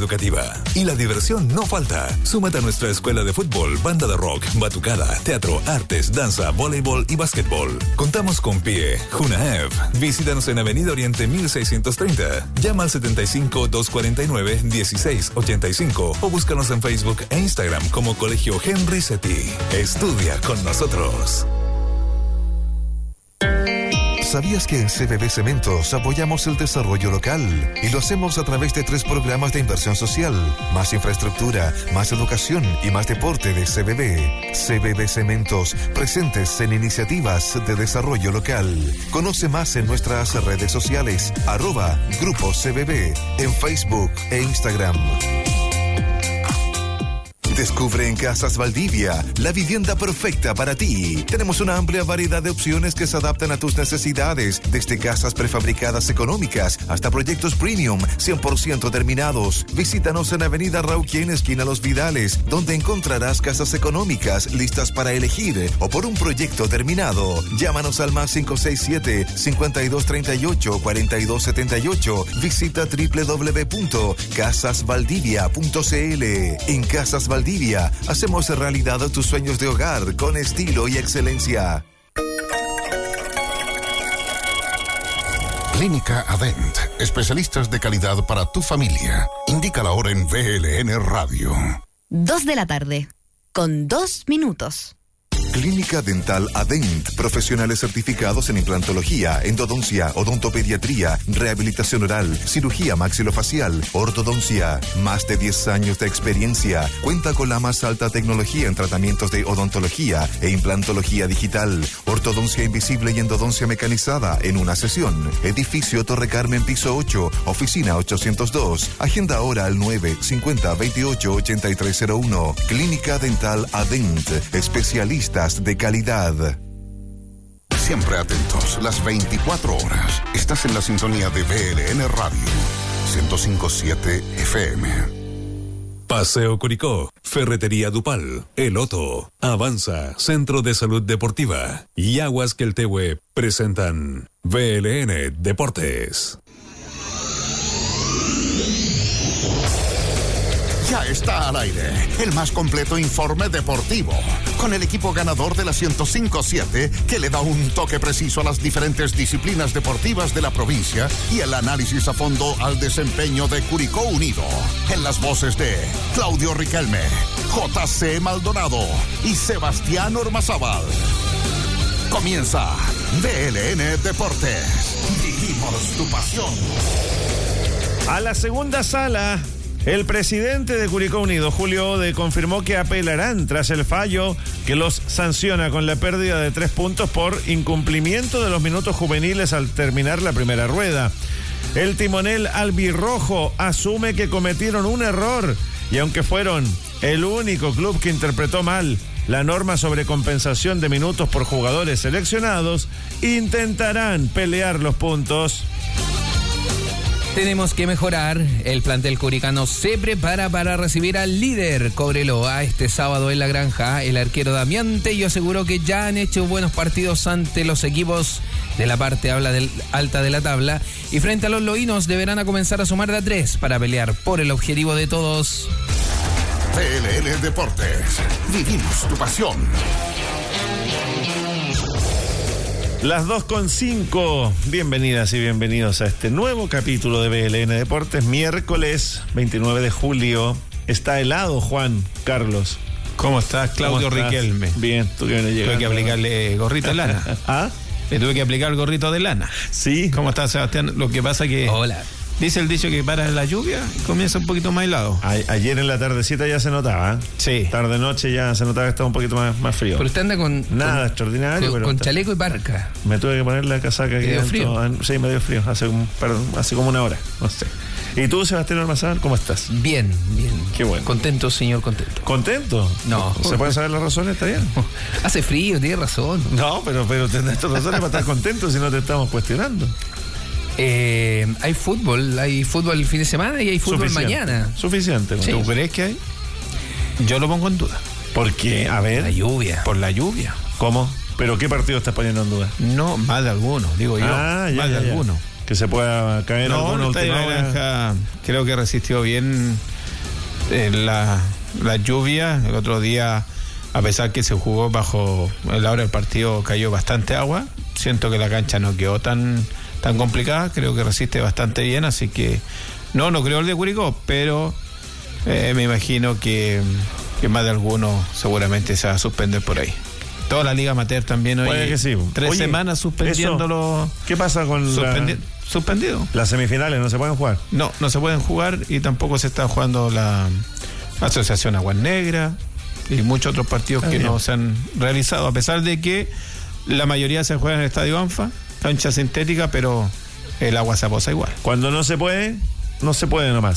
educativa. Y la diversión no falta. Súmate a nuestra escuela de fútbol, banda de rock, batucada, teatro, artes, danza, voleibol y básquetbol. Contamos con PIE, Junaev. Visítanos en Avenida Oriente 1630. Llama al 75-249-1685 o búscanos en Facebook e Instagram como Colegio Henry Setti. Estudia con nosotros. ¿Sabías que en CBB Cementos apoyamos el desarrollo local? Y lo hacemos a través de 3 programas de inversión social, más infraestructura, más educación y más deporte de CBB. CBB Cementos, presentes en iniciativas de desarrollo local. Conoce más en nuestras redes sociales, @Grupo CBB, en Facebook e Instagram. Descubre en Casas Valdivia la vivienda perfecta para ti. Tenemos una amplia variedad de opciones que se adaptan a tus necesidades, desde casas prefabricadas económicas hasta proyectos premium 100% terminados. Visítanos en Avenida Rauquén, esquina Los Vidales, donde encontrarás casas económicas listas para elegir o por un proyecto terminado. Llámanos al más 567-5238-4278. Visita www.casasvaldivia.cl. En Casas Valdivia hacemos realidad tus sueños de hogar con estilo y excelencia. Clínica Adent, especialistas de calidad para tu familia. Indica la hora en VLN Radio. 2 de la tarde, con 2 minutos. Clínica Dental Adent, profesionales certificados en implantología, endodoncia, odontopediatría, rehabilitación oral, cirugía maxilofacial, ortodoncia. Más de 10 años de experiencia. Cuenta con la más alta tecnología en tratamientos de odontología e implantología digital, ortodoncia invisible y endodoncia mecanizada en una sesión. Edificio Torre Carmen, piso 8, oficina 802. Agenda ahora al 950-28-8301. Clínica Dental Adent, especialistas de calidad. Siempre atentos, las 24 horas. Estás en la sintonía de VLN Radio 105.7 FM. Paseo Curicó, Ferretería Dupal, El Otto, Avanza, Centro de Salud Deportiva y Aguas Queltehue presentan VLN Deportes. Ya está al aire el más completo informe deportivo, con el equipo ganador de la 105.7 que le da un toque preciso a las diferentes disciplinas deportivas de la provincia y el análisis a fondo al desempeño de Curicó Unido. En las voces de Claudio Riquelme, JC Maldonado y Sebastián Ormazábal. Comienza VLN Deportes. Vivimos tu pasión. A la segunda sala, el presidente de Curicó Unido, Julio Ode, confirmó que apelarán tras el fallo que los sanciona con la pérdida de 3 puntos por incumplimiento de los minutos juveniles al terminar la primera rueda. El timonel albirrojo asume que cometieron un error y aunque fueron el único club que interpretó mal la norma sobre compensación de minutos por jugadores seleccionados, intentarán pelear los puntos. Tenemos que mejorar. El plantel curicano se prepara para recibir al líder Cobreloa este sábado en La Granja. El arquero Damián Tello aseguró que ya han hecho buenos partidos ante los equipos de la parte alta de la tabla y frente a los loínos deberán a comenzar a sumar de a 3 para pelear por el objetivo de todos. VLN Deportes. Vivimos tu pasión. Las 2:05. Bienvenidas y bienvenidos a este nuevo capítulo de VLN Deportes. Miércoles 29 de julio. Está helado, Juan Carlos. ¿Cómo estás, Claudio Riquelme? Bien, tú que vienes llegando. Tuve que aplicarle gorrito de lana. ¿Ah? Le tuve que aplicar el gorrito de lana. Sí. ¿Cómo estás, Sebastián? Lo que pasa que... Hola. Dice el dicho que para la lluvia comienza un poquito más helado. Ayer en la tardecita ya se notaba. Sí. Tarde-noche ya se notaba que estaba un poquito más frío. Pero usted anda con... Nada extraordinario. Con chaleco y parca. Me tuve que poner la casaca. ¿Te dio frío? Sí, me dio frío. Hace como una hora. No sé. ¿Y tú, Sebastián Ormazábal, cómo estás? Bien. Qué bueno. Contento, señor, contento. ¿Contento? No. ¿Se pueden saber las razones? ¿Está bien? Hace frío, tiene razón. No, pero tendrás tus razones para estar contento si no te estamos cuestionando. Hay fútbol el fin de semana y hay fútbol mañana. Suficiente. Sí. ¿Tú crees que hay? Yo lo pongo en duda. ¿Por qué? A ver. La lluvia. Por la lluvia. ¿Cómo? ¿Pero qué partido estás poniendo en duda? No, más de algunos, digo yo. Más de algunos. Que se pueda caer alguno. La Granja creo que resistió bien La lluvia, el otro día, a pesar que se jugó bajo la hora del partido, cayó bastante agua. Siento que la cancha no quedó tan complicada, creo que resiste bastante bien, así que no creo el de Curicó, pero me imagino que más de alguno seguramente se va a suspender por ahí. Toda la Liga Amateur también hoy. Puede que sí. 3 semanas suspendiéndolo. ¿Qué pasa con suspendido? Las semifinales no se pueden jugar. No se pueden jugar, y tampoco se está jugando la Asociación Aguas Negras y muchos otros partidos que no se han realizado, a pesar de que la mayoría se juega en el Estadio Anfa, cancha sintética, pero el agua se aposa igual. Cuando no se puede nomás.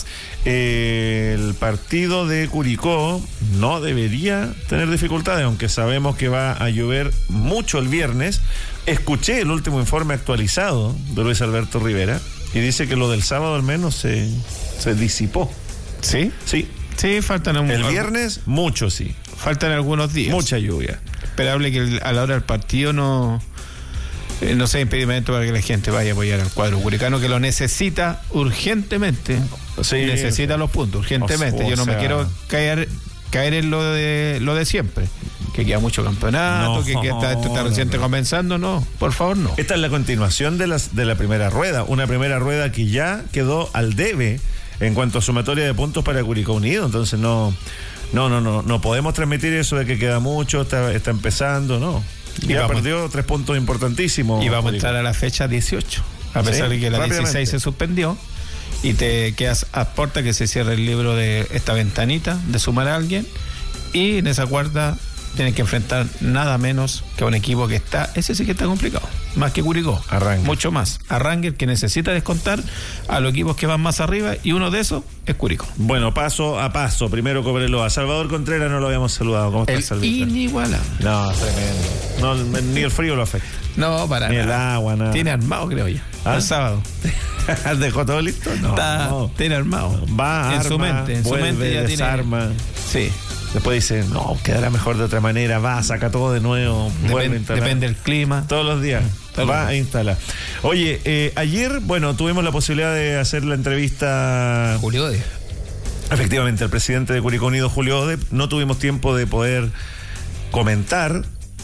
El partido de Curicó no debería tener dificultades, aunque sabemos que va a llover mucho el viernes. Escuché el último informe actualizado de Luis Alberto Rivera y dice que lo del sábado al menos se disipó. ¿Sí? Sí. Sí, faltan el viernes, mucho sí. Faltan algunos días. Mucha lluvia. Esperable que a la hora del partido no sea impedimento para que la gente vaya a apoyar al cuadro curicano, que lo necesita urgentemente. Sí, necesita los puntos urgentemente. Yo no me quiero caer en lo de siempre, que queda mucho campeonato, que está reciente comenzando. No, por favor, no. Esta es la continuación de la primera rueda, una primera rueda que ya quedó al debe en cuanto a sumatoria de puntos para Curicó Unido. Entonces no podemos transmitir eso de que queda mucho, está empezando, no. Y ya perdió 3 puntos importantísimos. Y vamos a entrar a la fecha 18, a pesar de que la 16 se suspendió, y te quedas a puerta que se cierre el libro de esta ventanita de sumar a alguien, y en esa cuarta tienes que enfrentar nada menos que a un equipo que ese sí que está complicado, más que Curicó, mucho más. Arranque, que necesita descontar a los equipos que van más arriba, y uno de esos es Curicó. Bueno, paso a paso. Primero Cobreloa. Salvador Contreras no lo habíamos saludado. ¿Cómo estás, Salvador? Inigualable. No, tremendo. Ni el frío lo afecta. No, para ni nada. El agua, nada. Tiene armado, creo yo. El sábado. ¿Dejó todo listo? No. Tiene armado. Va, en su mente ya desarma. Sí. Después dice, no, quedará mejor de otra manera. Va, saca todo de nuevo. Depende del clima. Todos los días. Va a instalar. Oye, ayer, tuvimos la posibilidad de hacer la entrevista. Julio Ode. Efectivamente, el presidente de Curicó Unido, Julio Ode. No tuvimos tiempo de poder comentar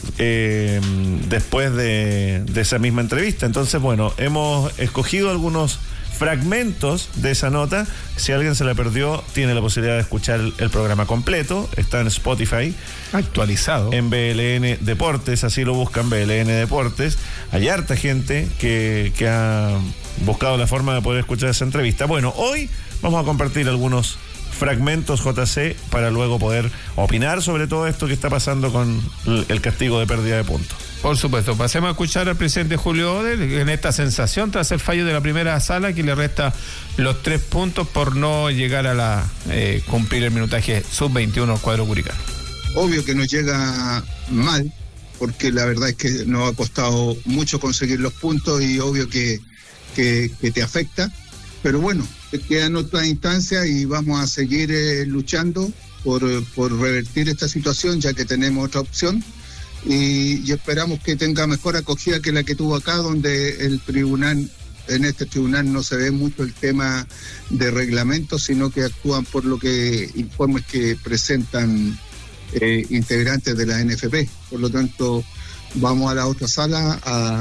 después de esa misma entrevista. Entonces, hemos escogido algunos fragmentos de esa nota. Si alguien se la perdió, tiene la posibilidad de escuchar el programa completo. Está en Spotify, actualizado, en BLN Deportes. Así lo buscan, BLN Deportes. Hay harta gente que ha buscado la forma de poder escuchar esa entrevista. Hoy vamos a compartir algunos fragmentos, JC, para luego poder opinar sobre todo esto que está pasando con el castigo de pérdida de puntos. Por supuesto, pasemos a escuchar al presidente Julio Ode en esta sensación tras el fallo de la primera sala, que le resta los 3 puntos por no llegar a cumplir el minutaje sub-21 al cuadro curicano. Obvio que nos llega mal, porque la verdad es que nos ha costado mucho conseguir los puntos, y obvio que te afecta, pero quedan otras instancias y vamos a seguir luchando por revertir esta situación, ya que tenemos otra opción. Y esperamos que tenga mejor acogida que la que tuvo acá, donde en este tribunal no se ve mucho el tema de reglamento, sino que actúan por lo que informes que presentan integrantes de la NFP. Por lo tanto, vamos a la otra sala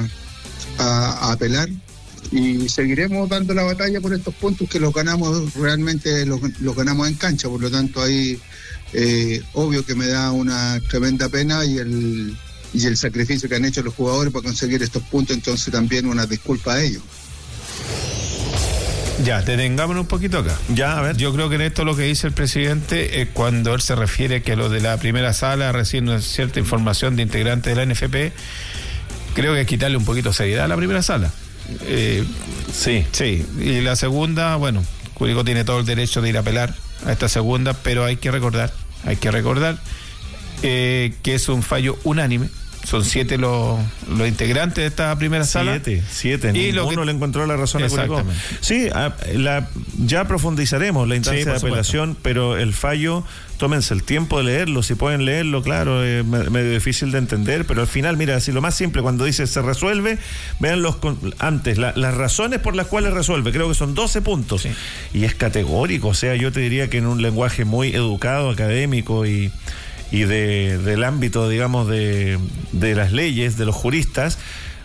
a apelar, y seguiremos dando la batalla por estos puntos que los ganamos, realmente los ganamos en cancha. Por lo tanto, ahí obvio que me da una tremenda pena, y el sacrificio que han hecho los jugadores para conseguir estos puntos. Entonces también una disculpa a ellos. Ya, detengámonos un poquito acá. Ya, a ver. Yo creo que en esto lo que dice el presidente es cuando él se refiere que lo de la primera sala recibiendo cierta información de integrantes de la NFP, creo que es quitarle un poquito de seriedad a la primera sala. Sí. Y la segunda, Curicó tiene todo el derecho de ir a apelar a esta segunda, pero hay que recordar que es un fallo unánime son 7 los integrantes de esta primera sala. 7. Y ninguno le encontró la razón a Curicó. Sí, ya profundizaremos la instancia de apelación, pero el fallo, tómense el tiempo de leerlo, si pueden leerlo, claro, es medio difícil de entender, pero al final, mira, si lo más simple, cuando dice se resuelve, vean antes, las razones por las cuales resuelve, creo que son 12 puntos, y es categórico, o sea, yo te diría que en un lenguaje muy educado, académico y del ámbito, digamos, de las leyes, de los juristas,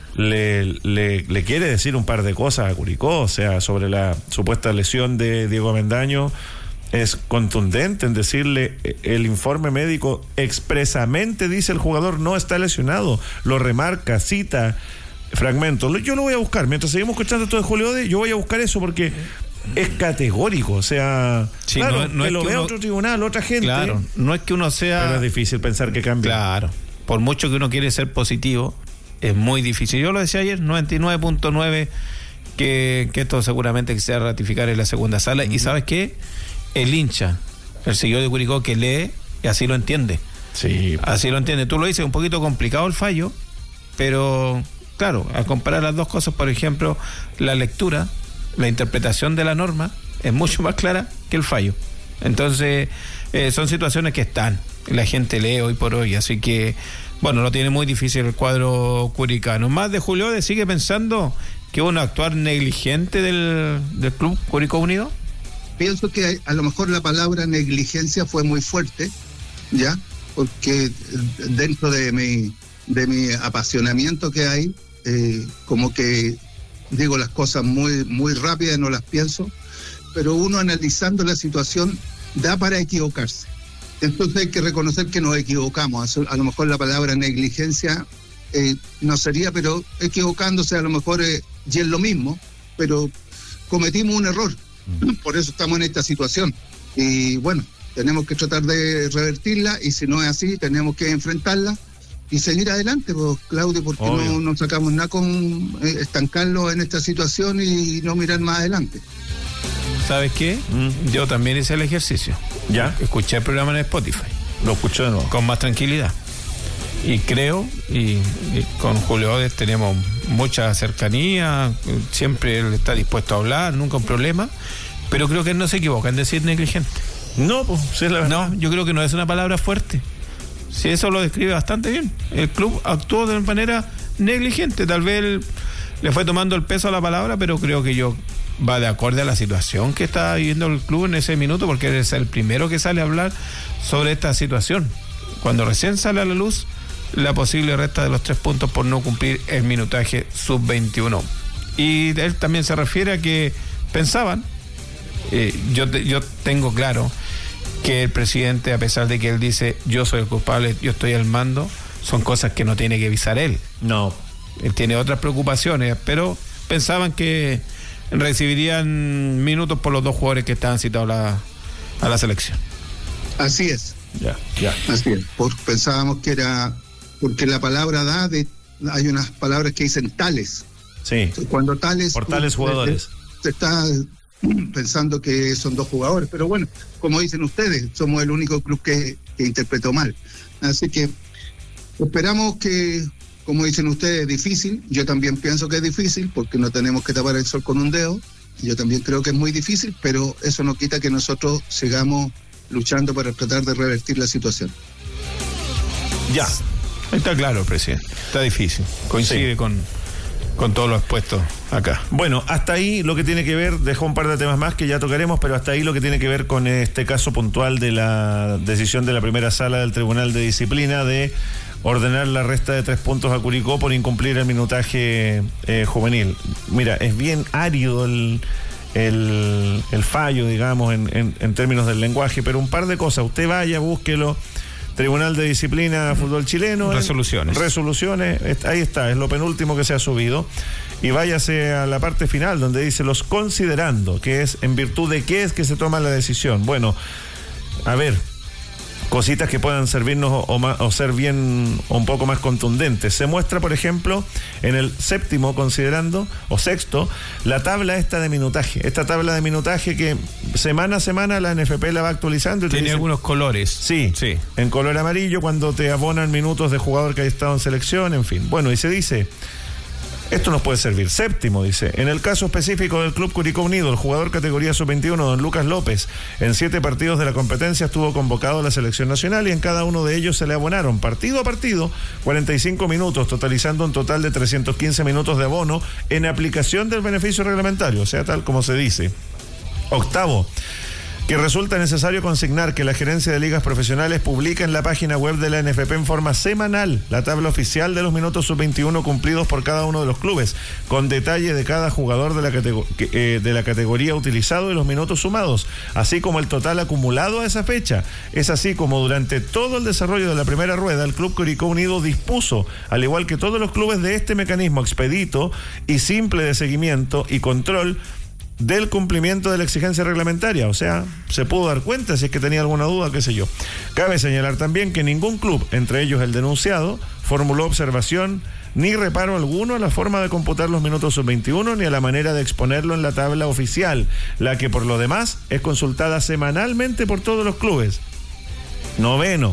le quiere decir un par de cosas a Curicó, o sea, sobre la supuesta lesión de Diego Avendaño. Es contundente en decirle, el informe médico expresamente dice el jugador no está lesionado, lo remarca, cita fragmentos. Yo lo voy a buscar, mientras seguimos escuchando esto de Julio Ode, yo voy a buscar eso porque es categórico, o sea, claro, no que lo vea otro tribunal, otra gente. Claro, no es que uno sea... Pero es difícil pensar que cambie. Claro, por mucho que uno quiere ser positivo, es muy difícil. Yo lo decía ayer, 99.9, que esto seguramente que se va a ratificar en la segunda sala. Y ¿sabes qué? El hincha, el seguidor de Curicó que lee, y así lo entiende. Sí. Así lo entiende. Tú lo dices, un poquito complicado el fallo, pero claro, al comparar las dos cosas, por ejemplo, la lectura, la interpretación de la norma es mucho más clara que el fallo. Entonces, son situaciones que están, la gente lee hoy por hoy, así que, bueno, lo tiene muy difícil el cuadro curicano. Más de Julio Ode sigue pensando que un actuar negligente del club Curicó Unido. Pienso que a lo mejor la palabra negligencia fue muy fuerte, ¿ya? Porque dentro de mi apasionamiento que hay, como que digo las cosas muy rápidas, no las pienso, pero uno analizando la situación da para equivocarse. Entonces hay que reconocer que nos equivocamos. A lo mejor la palabra negligencia no sería, pero equivocándose a lo mejor y es lo mismo, pero cometimos un error. Por eso estamos en esta situación. Y bueno, tenemos que tratar de revertirla, y si no es así, tenemos que enfrentarla y seguir adelante, pues, Claudio, porque no sacamos nada con estancarlo en esta situación y no mirar más adelante. ¿Sabes qué? Yo también hice el ejercicio. ¿Ya? Escuché el programa en Spotify. Lo escuché de nuevo. Con más tranquilidad. Y creo, y con Julio Ode tenemos mucha cercanía, siempre él está dispuesto a hablar, nunca un problema, pero creo que él no se equivoca en decir negligente. No, pues, sí, la verdad. No, yo creo que no es una palabra fuerte. Sí, eso lo describe bastante bien. El club actuó de manera negligente, tal vez él le fue tomando el peso a la palabra, pero creo que va de acuerdo a la situación que está viviendo el club en ese minuto, porque él es el primero que sale a hablar sobre esta situación. Cuando recién sale a la luz la posible resta de los 3 puntos por no cumplir el minutaje sub-21. Y él también se refiere a que pensaban, yo tengo claro que el presidente, a pesar de que él dice yo soy el culpable, yo estoy al mando, son cosas que no tiene que avisar él. No. Él tiene otras preocupaciones, pero pensaban que recibirían minutos por los 2 jugadores que estaban citados a la selección. Así es. Ya. Así es. Pensábamos que era... Porque la palabra hay unas palabras que dicen tales. Sí. Cuando tales... Por tales jugadores. Se está pensando que son 2 jugadores. Pero bueno, como dicen ustedes, somos el único club que interpretó mal. Así que esperamos que, como dicen ustedes, es difícil. Yo también pienso que es difícil, porque no tenemos que tapar el sol con un dedo. Yo también creo que es muy difícil, pero eso no quita que nosotros sigamos luchando para tratar de revertir la situación. Ya. Está claro, presidente. Está difícil. Coincide con todos los expuestos acá. Bueno, hasta ahí lo que tiene que ver, dejó un par de temas más que ya tocaremos, pero hasta ahí lo que tiene que ver con este caso puntual de la decisión de la primera sala del Tribunal de Disciplina de ordenar la resta de 3 puntos a Curicó por incumplir el minutaje juvenil. Mira, es bien árido el fallo, digamos, en términos del lenguaje, pero un par de cosas. Usted vaya, búsquelo. Tribunal de Disciplina Fútbol Chileno. Resoluciones, ahí está, es lo penúltimo que se ha subido. Y váyase a la parte final donde dice los considerando, que es en virtud de qué es que se toma la decisión. Bueno, a ver, cositas que puedan servirnos o ser bien un poco más contundentes. Se muestra, por ejemplo, en el séptimo, sexto, la tabla de minutaje. Esta tabla de minutaje que semana a semana la NFP la va actualizando. Y tiene algunos colores. Sí, en color amarillo cuando te abonan minutos de jugador que haya estado en selección, en fin. Bueno, y se dice... Esto nos puede servir. Séptimo, dice, en el caso específico del Club Curicó Unido, el jugador categoría sub-21, don Lucas López, en 7 partidos de la competencia estuvo convocado a la selección nacional y en cada uno de ellos se le abonaron partido a partido 45 minutos, totalizando un total de 315 minutos de abono en aplicación del beneficio reglamentario, o sea, tal como se dice. Octavo, que resulta necesario consignar que la Gerencia de Ligas Profesionales publica en la página web de la NFP en forma semanal la tabla oficial de los minutos sub-21 cumplidos por cada uno de los clubes, con detalle de cada jugador de la categoría utilizado y los minutos sumados, así como el total acumulado a esa fecha. Es así como durante todo el desarrollo de la primera rueda, el Club Curicó Unido dispuso, al igual que todos los clubes, de este mecanismo expedito y simple de seguimiento y control del cumplimiento de la exigencia reglamentaria, o sea, se pudo dar cuenta si es que tenía alguna duda, qué sé yo. Cabe señalar también que ningún club, entre ellos el denunciado, formuló observación ni reparo alguno a la forma de computar los minutos sub-21 ni a la manera de exponerlo en la tabla oficial, la que por lo demás es consultada semanalmente por todos los clubes. Noveno,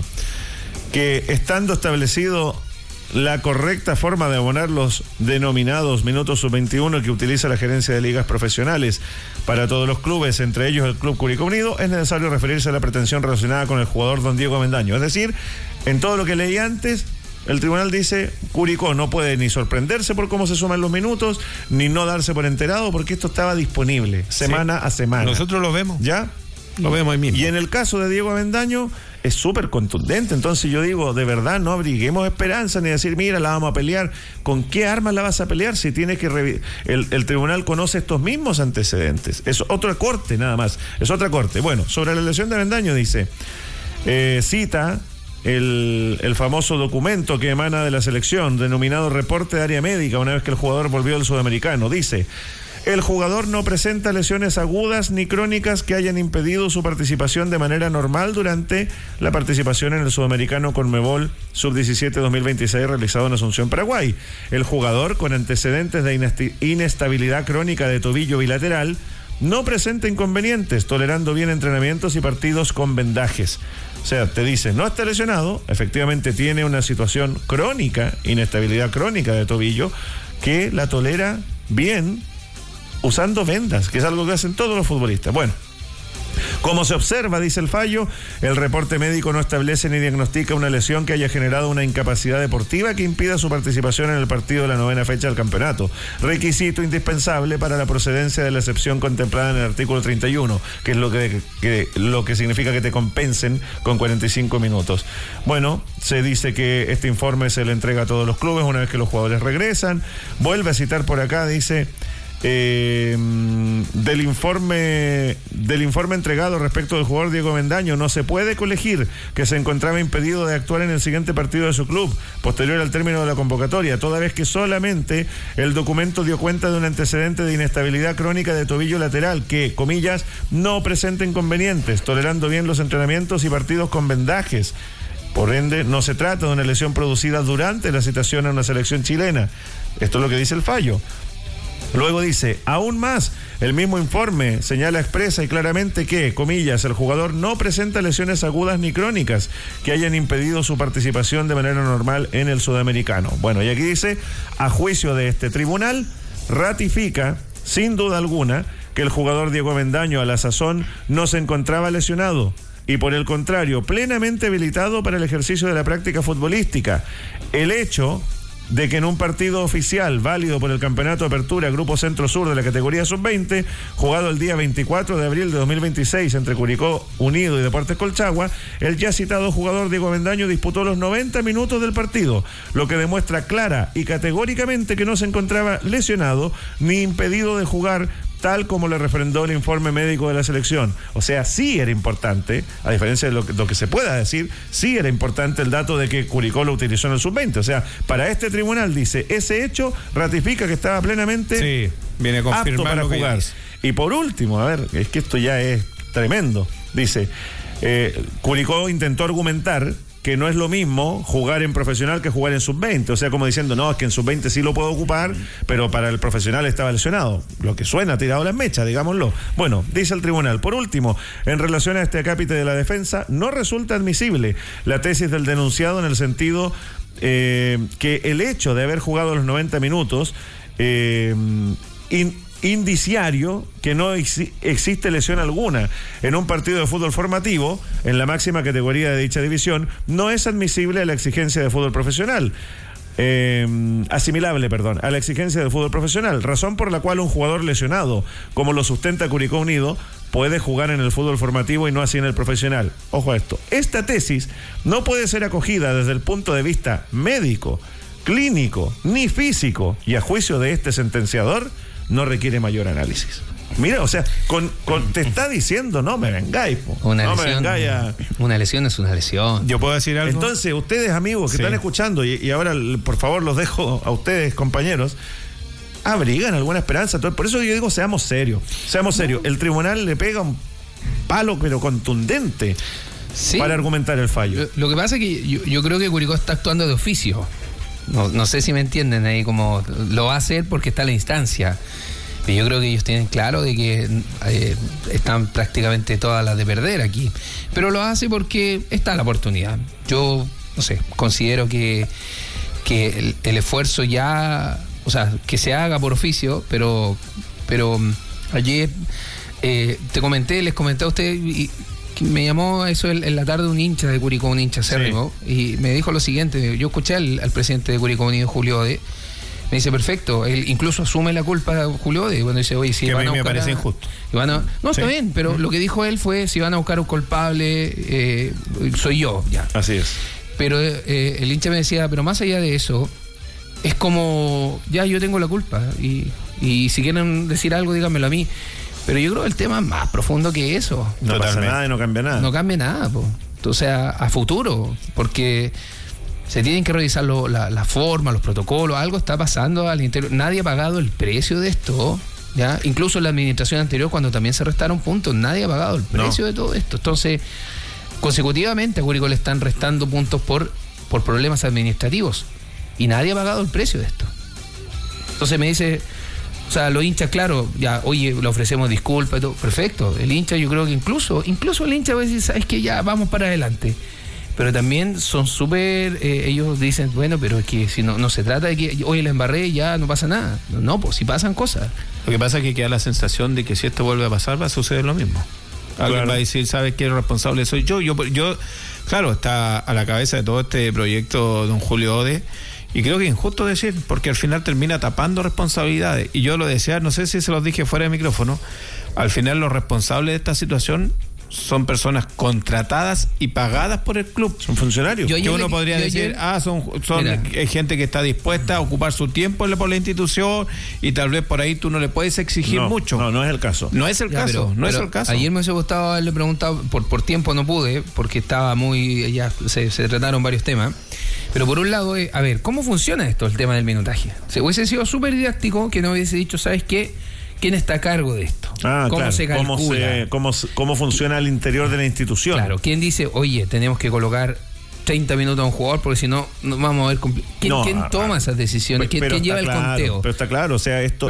que estando establecido la correcta forma de abonar los denominados minutos sub-21 que utiliza la Gerencia de Ligas Profesionales para todos los clubes, entre ellos el Club Curicó Unido, es necesario referirse a la pretensión relacionada con el jugador don Diego Avendaño. Es decir, en todo lo que leí antes, el tribunal dice, Curicó no puede ni sorprenderse por cómo se suman los minutos, ni no darse por enterado, porque esto estaba disponible semana a semana. Nosotros lo vemos. ¿Ya? Lo vemos ahí mismo. Y en el caso de Diego Avendaño es súper contundente, entonces yo digo, de verdad, no abriguemos esperanza ni decir, mira, la vamos a pelear. ¿Con qué armas la vas a pelear si tienes que el tribunal conoce estos mismos antecedentes? Es otra corte nada más, es otra corte. Bueno, sobre la lesión de Avendaño dice, cita el famoso documento que emana de la selección, denominado reporte de área médica, una vez que el jugador volvió del Sudamericano. Dice, el jugador no presenta lesiones agudas ni crónicas que hayan impedido su participación de manera normal durante la participación en el Sudamericano Conmebol Sub-17 2026 realizado en Asunción, Paraguay. El jugador con antecedentes de inestabilidad crónica de tobillo bilateral no presenta inconvenientes, tolerando bien entrenamientos y partidos con vendajes. O sea, te dice, no está lesionado, efectivamente tiene una situación crónica, inestabilidad crónica de tobillo, que la tolera bien usando vendas, que es algo que hacen todos los futbolistas. Bueno, como se observa, dice el fallo, el reporte médico no establece ni diagnostica una lesión que haya generado una incapacidad deportiva que impida su participación en el partido de la 9ª fecha del campeonato, requisito indispensable para la procedencia de la excepción contemplada en el artículo 31, que es lo que significa que te compensen con 45 minutos. Bueno, se dice que este informe se le entrega a todos los clubes una vez que los jugadores regresan. Vuelve a citar por acá, dice, del informe entregado respecto del jugador Diego Avendaño, no se puede colegir que se encontraba impedido de actuar en el siguiente partido de su club posterior al término de la convocatoria, toda vez que solamente el documento dio cuenta de un antecedente de inestabilidad crónica de tobillo lateral que, comillas, no presenta inconvenientes, tolerando bien los entrenamientos y partidos con vendajes. Por ende, no se trata de una lesión producida durante la citación a una selección chilena. Esto es lo que dice el fallo. Luego dice, aún más, el mismo informe señala expresa y claramente que, comillas, el jugador no presenta lesiones agudas ni crónicas que hayan impedido su participación de manera normal en el Sudamericano. Bueno, y aquí dice, a juicio de este tribunal, ratifica, sin duda alguna, que el jugador Diego Avendaño a la sazón no se encontraba lesionado y por el contrario, plenamente habilitado para el ejercicio de la práctica futbolística. El hecho de que en un partido oficial válido por el Campeonato de Apertura Grupo Centro-Sur de la categoría Sub-20, jugado el día 24 de abril de 2026 entre Curicó Unido y Deportes Colchagua, el ya citado jugador Diego Avendaño disputó los 90 minutos del partido, lo que demuestra clara y categóricamente que no se encontraba lesionado ni impedido de jugar, tal como le refrendó el informe médico de la selección. O sea, sí era importante, a diferencia de lo que se pueda decir, sí era importante el dato de que Curicó lo utilizó en el sub-20. O sea, para este tribunal, dice, ese hecho ratifica que estaba plenamente viene a confirmar apto para jugar. Y por último, a ver, es que esto ya es tremendo, dice, Curicó intentó argumentar que no es lo mismo jugar en profesional que jugar en sub-20, o sea, como diciendo, no, es que en sub-20 sí lo puedo ocupar, pero para el profesional estaba lesionado, lo que suena tirado las mechas, digámoslo. Bueno, dice el tribunal, por último, en relación a este acápite de la defensa, no resulta admisible la tesis del denunciado en el sentido que el hecho de haber jugado los 90 minutos indiciario que no existe lesión alguna en un partido de fútbol formativo en la máxima categoría de dicha división, no es admisible a la exigencia de fútbol profesional. Asimilable, a la exigencia del fútbol profesional, razón por la cual un jugador lesionado, como lo sustenta Curicó Unido, puede jugar en el fútbol formativo y no así en el profesional. Ojo a esto, esta tesis no puede ser acogida desde el punto de vista médico, clínico, ni físico, y a juicio de este sentenciador, no requiere mayor análisis. Mira, o sea, te está diciendo, no me vengáis, una lesión es una lesión. ¿Yo puedo decir algo? Entonces, ustedes, amigos que están escuchando, y ahora, por favor, los dejo a ustedes, compañeros, abrigan alguna esperanza. Por eso yo digo, seamos serios. El tribunal le pega un palo, pero contundente, para argumentar el fallo. Lo que pasa es que yo creo que Curicó está actuando de oficio. No sé si me entienden ahí, como lo va a hacer porque está la instancia. Pero yo creo que ellos tienen claro de que están prácticamente todas las de perder aquí. Pero lo hace porque está la oportunidad. Yo, no sé, considero que el esfuerzo ya, o sea, que se haga por oficio, pero ayer les comenté a ustedes, y me llamó eso en la tarde un hincha de Curicó, un hincha acérrimo, y me dijo lo siguiente. Yo escuché al presidente de Curicó Unido, Julio Ode, me dice, perfecto, él incluso asume la culpa de Julio Ode, cuando dice, oye, si que van a mí a buscar me parece injusto. No, está bien, pero lo que dijo él fue, si van a buscar un culpable, soy yo, ya. Así es. Pero el hincha me decía, pero más allá de eso, es como, ya yo tengo la culpa, y si quieren decir algo, díganmelo a mí. Pero yo creo que el tema es más profundo que eso. No pasa nada y no cambia nada. No cambia nada, po. O sea, a futuro, porque se tienen que revisar la forma, los protocolos, algo está pasando al interior. Nadie ha pagado el precio de esto, ¿ya? Incluso en la administración anterior, cuando también se restaron puntos, nadie ha pagado el precio de todo esto. Entonces, consecutivamente a Curicó le están restando puntos por problemas administrativos, y nadie ha pagado el precio de esto. Entonces me dice, o sea, los hinchas, claro, ya, oye, le ofrecemos disculpas y todo, perfecto. El hincha, yo creo que incluso el hincha va a decir, sabes que ya vamos para adelante. Pero también son súper, ellos dicen, bueno, pero es que si no se trata de que, oye, la embarré, ya no pasa nada. No, pues si pasan cosas. Lo que pasa es que queda la sensación de que si esto vuelve a pasar, va a suceder lo mismo. Alguien va a decir, ¿sabes qué responsable soy yo? Yo, claro, está a la cabeza de todo este proyecto don Julio Ode. Y creo que es injusto decir, porque al final termina tapando responsabilidades. Y yo lo decía, no sé si se los dije fuera de micrófono, al final los responsables de esta situación son personas contratadas y pagadas por el club. Son funcionarios. Que uno podría decir, son gente que está dispuesta a ocupar su tiempo por la institución, y tal vez por ahí tú no le puedes exigir mucho. No es el caso. No es el caso. Ayer me hubiese gustado haberle preguntado, por tiempo no pude, porque estaba ya se trataron varios temas. Pero por un lado, a ver, ¿cómo funciona esto, el tema del minutaje? Se hubiese sido súper didáctico que no hubiese dicho, ¿sabes qué? ¿Quién está a cargo de esto? ¿Cómo se calcula? ¿Cómo funciona al interior de la institución? Claro, ¿quién dice, oye, tenemos que colocar 30 minutos a un jugador porque si no vamos a ver... ¿Quién toma esas decisiones? ¿Quién lleva el conteo? Pero está claro, o sea, estos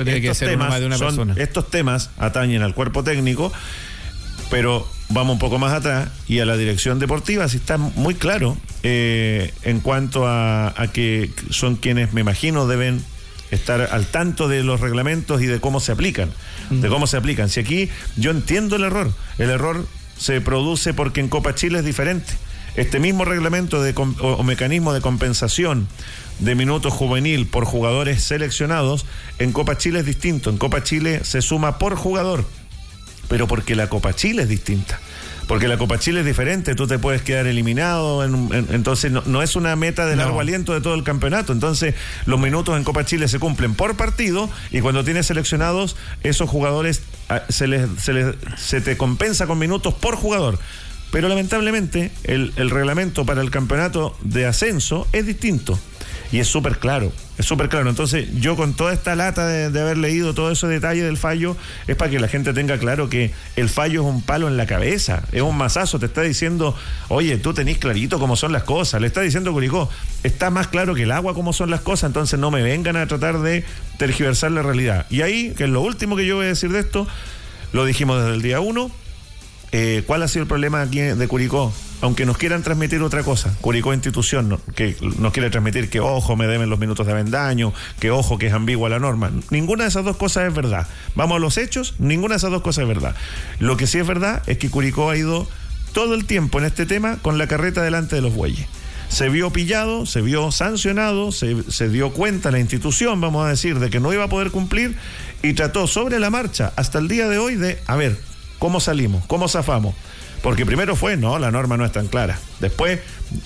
temas atañen al cuerpo técnico, pero vamos un poco más atrás y a la dirección deportiva, sí está muy claro en cuanto a que son quienes, me imagino, deben estar al tanto de los reglamentos y de cómo se aplican. Si aquí yo entiendo el error se produce porque en Copa Chile es diferente. Este mismo reglamento o mecanismo de compensación de minutos juvenil por jugadores seleccionados, en Copa Chile es distinto. En Copa Chile se suma por jugador, pero porque la Copa Chile es distinta. Porque la Copa Chile es diferente, tú te puedes quedar eliminado, entonces no es una meta de largo aliento de todo el campeonato. Entonces los minutos en Copa Chile se cumplen por partido, y cuando tienes seleccionados, esos jugadores se te compensa con minutos por jugador. Pero lamentablemente el reglamento para el campeonato de ascenso es distinto. Y es súper claro. Entonces, yo con toda esta lata de haber leído todo ese detalle del fallo, es para que la gente tenga claro que el fallo es un palo en la cabeza, es un mazazo, te está diciendo, oye, tú tenés clarito cómo son las cosas, le está diciendo Curicó, está más claro que el agua cómo son las cosas, entonces no me vengan a tratar de tergiversar la realidad. Y ahí, que es lo último que yo voy a decir de esto, lo dijimos desde el día 1, ¿cuál ha sido el problema aquí de Curicó? Aunque nos quieran transmitir otra cosa, Curicó institución, que nos quiere transmitir que ojo, me deben los minutos de Avendaño, que ojo, que es ambigua la norma. Ninguna de esas dos cosas es verdad. Vamos a los hechos, ninguna de esas dos cosas es verdad. Lo que sí es verdad es que Curicó ha ido todo el tiempo en este tema con la carreta delante de los bueyes. Se vio pillado, se vio sancionado, se dio cuenta la institución, vamos a decir, de que no iba a poder cumplir y trató sobre la marcha hasta el día de hoy de, a ver, ¿cómo salimos? ¿Cómo zafamos? Porque primero fue, no, la norma no es tan clara. Después...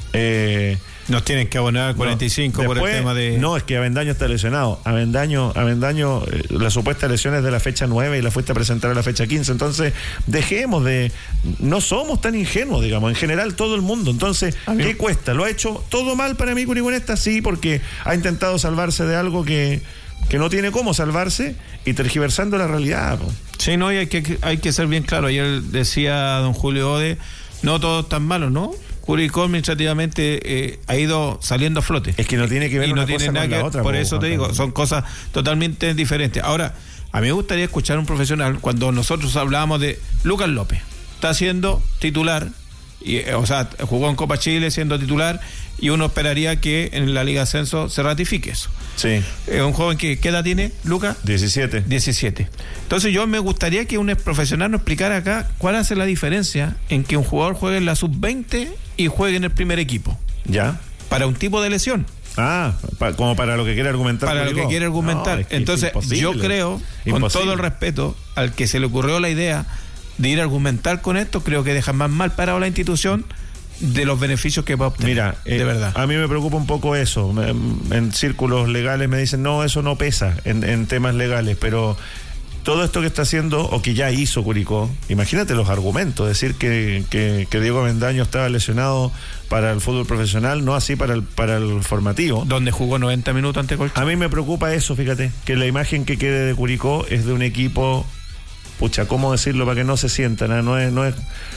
nos tienen que abonar 45 después, por el tema de... No, es que Avendaño está lesionado. Avendaño, la supuesta lesión es de la fecha 9 y la fuiste a presentar a la fecha 15. Entonces, dejemos de... No somos tan ingenuos, digamos, en general todo el mundo. Entonces, ¿qué cuesta? ¿Lo ha hecho todo mal para mí, Curicó en esta? Sí, porque ha intentado salvarse de algo que no tiene cómo salvarse y tergiversando la realidad. Sí, no, y hay que ser bien claro. Ayer decía don Julio Ode, no todo es tan malo, ¿no? Curicó administrativamente ha ido saliendo a flote. Es que no tiene que ver una cosa con la otra. Por eso te digo, son cosas totalmente diferentes. Ahora, a mí me gustaría escuchar a un profesional cuando nosotros hablábamos de Lucas López. Está siendo titular, jugó en Copa Chile siendo titular y uno esperaría que en la Liga Ascenso se ratifique eso. Sí. Es un joven que, ¿qué edad tiene, Lucas? 17. Entonces yo me gustaría que un profesional nos explicara acá cuál hace la diferencia en que un jugador juegue en la sub-20 y juegue en el primer equipo. ¿Ya? Para un tipo de lesión. Como para lo que quiere argumentar. Para lo que quiere argumentar. No, es que entonces yo creo, con todo el respeto, al que se le ocurrió la idea de ir a argumentar con esto, creo que deja más mal parado la institución de los beneficios que va a obtener. Mira, de verdad. A mí me preocupa un poco eso. En círculos legales me dicen, no, eso no pesa en temas legales, pero todo esto que está haciendo, o que ya hizo Curicó, imagínate los argumentos, decir que Diego Avendaño estaba lesionado para el fútbol profesional, no así para el formativo. Donde jugó 90 minutos ante Colchón. A mí me preocupa eso, fíjate, que la imagen que quede de Curicó es de un equipo, ¿cómo decirlo para que no se sientan? No es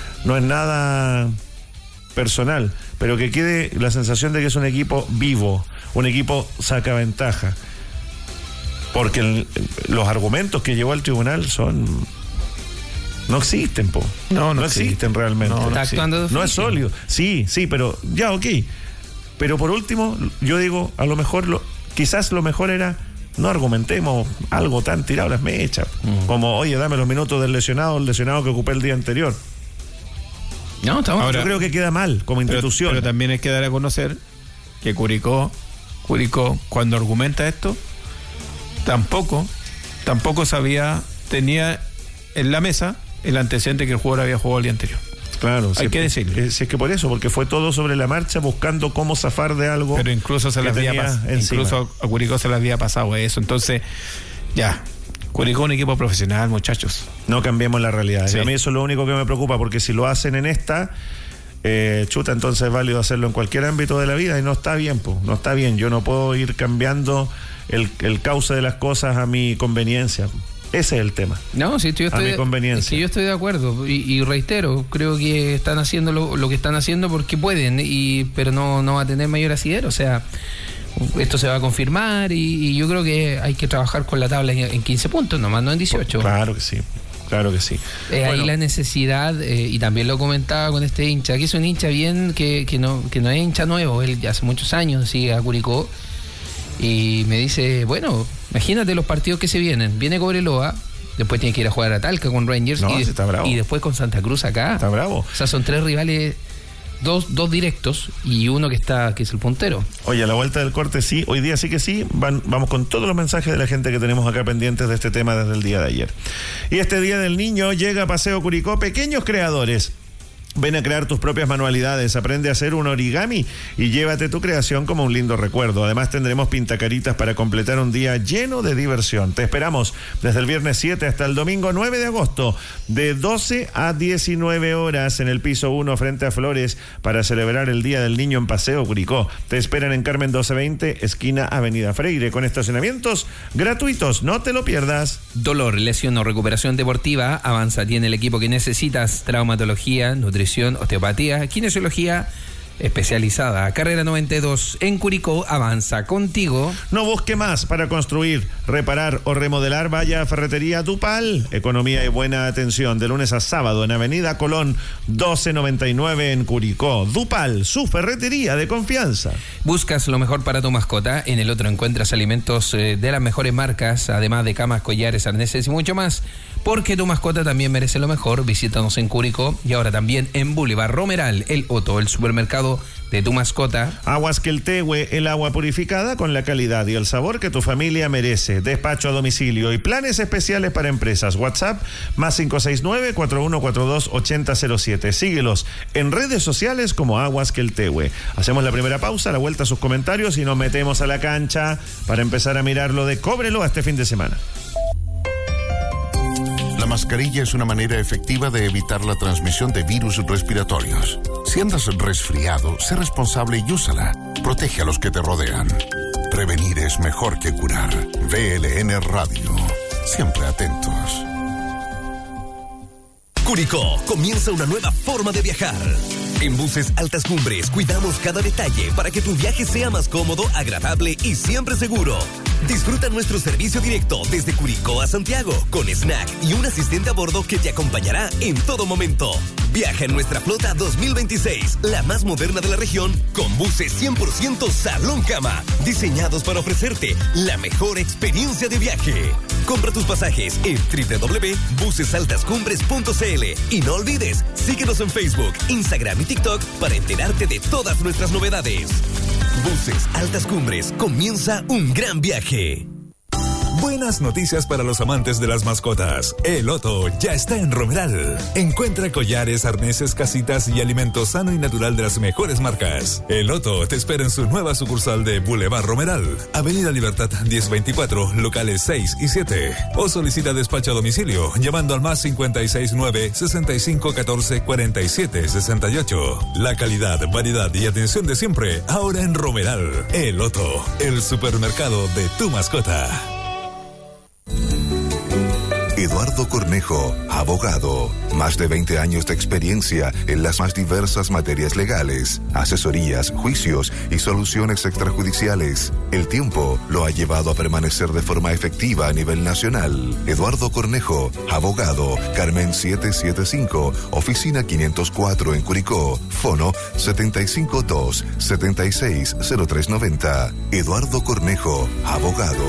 nada personal, pero que quede la sensación de que es un equipo vivo, un equipo saca ventaja, porque los argumentos que llevó al tribunal no existen, no existen realmente, no es sólido, sí, pero ya, ok, pero por último yo digo, a lo mejor quizás lo mejor era no argumentemos algo tan tirado a las mechas, como, oye, dame los minutos del lesionado que ocupé el día anterior. No, ahora, yo creo que queda mal como institución. Pero también hay que dar a conocer que Curicó, cuando argumenta esto, tampoco tenía en la mesa el antecedente que el jugador había jugado el día anterior. Claro, hay que decirlo. Es que por eso, porque fue todo sobre la marcha buscando cómo zafar de algo. Pero incluso a Curicó se le había pasado eso. Entonces, ya. Curicó un equipo profesional, muchachos. No cambiemos la realidad. Sí. A mí eso es lo único que me preocupa, porque si lo hacen en esta, entonces es válido hacerlo en cualquier ámbito de la vida y no está bien, no está bien. Yo no puedo ir cambiando el cauce de las cosas a mi conveniencia. Ese es el tema. No, sí, yo estoy, a mi conveniencia. Sí, yo estoy de acuerdo y reitero, creo que están haciendo lo que están haciendo porque pueden, pero no va a tener mayor asidero, o sea, esto se va a confirmar y yo creo que hay que trabajar con la tabla en 15 puntos, nomás no en 18. Claro que sí. Ahí la necesidad, y también lo comentaba con este hincha, que es un hincha bien que no es hincha nuevo, él ya hace muchos años sigue a Curicó y me dice, bueno, imagínate los partidos que se vienen, viene Cobreloa, después tiene que ir a jugar a Talca con Rangers y después con Santa Cruz acá. Está bravo. O sea, son 3 rivales, dos directos y uno que es el puntero. Oye, a la vuelta del corte sí, hoy día sí que sí, vamos con todos los mensajes de la gente que tenemos acá pendientes de este tema desde el día de ayer. Y este Día del Niño llega a Paseo Curicó Pequeños Creadores. Ven a crear tus propias manualidades, aprende a hacer un origami y llévate tu creación como un lindo recuerdo. Además tendremos pintacaritas para completar un día lleno de diversión. Te esperamos desde el viernes 7 hasta el domingo 9 de agosto, de 12 a 19 horas en el piso 1 frente a Flores para celebrar el Día del Niño en Paseo Curicó. Te esperan en Carmen 1220, esquina Avenida Freire, con estacionamientos gratuitos. No te lo pierdas. Dolor, lesión o recuperación deportiva, Avanza tiene el equipo que necesitas. Traumatología, nutrición, osteopatía, kinesiología especializada. Carrera 92 en Curicó. Avanza contigo. No busque más para construir, reparar o remodelar. Vaya a Ferretería Dupal. Economía y buena atención de lunes a sábado en Avenida Colón 1299 en Curicó. Dupal, su ferretería de confianza. Buscas lo mejor para tu mascota. En el otro encuentras alimentos de las mejores marcas, además de camas, collares, arneses y mucho más. Porque tu mascota también merece lo mejor. Visítanos en Curicó y ahora también en Boulevard Romeral, El Otto, el supermercado de tu mascota. Aguas Queltehue, el agua purificada con la calidad y el sabor que tu familia merece. Despacho a domicilio y planes especiales para empresas. WhatsApp +569 4142 8007. Síguelos en redes sociales como Aguas Queltehue. Hacemos la primera pausa, a la vuelta a sus comentarios y nos metemos a la cancha para empezar a mirar lo de Cobreloa este fin de semana. La mascarilla es una manera efectiva de evitar la transmisión de virus respiratorios. Si andas resfriado, sé responsable y úsala. Protege a los que te rodean. Prevenir es mejor que curar. VLN Radio. Siempre atentos. Curicó, comienza una nueva forma de viajar. En Buses Altas Cumbres cuidamos cada detalle para que tu viaje sea más cómodo, agradable y siempre seguro. Disfruta nuestro servicio directo desde Curicó a Santiago, con snack y un asistente a bordo que te acompañará en todo momento. Viaja en nuestra flota 2026, la más moderna de la región, con buses 100% salón cama, diseñados para ofrecerte la mejor experiencia de viaje. Compra tus pasajes en www.busesaltascumbres.cl y no olvides, síguenos en Facebook, Instagram y TikTok para enterarte de todas nuestras novedades. Buses Altas Cumbres, comienza un gran viaje. Buenas noticias para los amantes de las mascotas. El Otto ya está en Romeral. Encuentra collares, arneses, casitas y alimento sano y natural de las mejores marcas. El Otto te espera en su nueva sucursal de Boulevard Romeral, Avenida Libertad 1024, locales 6 y 7. O solicita despacho a domicilio llamando al +569 6514 4768. La calidad, variedad y atención de siempre ahora en Romeral. El Otto, el supermercado de tu mascota. Eduardo Cornejo, abogado. Más de 20 años de experiencia en las más diversas materias legales, asesorías, juicios y soluciones extrajudiciales. El tiempo lo ha llevado a permanecer de forma efectiva a nivel nacional. Eduardo Cornejo, abogado. Carmen 775, oficina 504 en Curicó. Fono 752-760390. Eduardo Cornejo, abogado.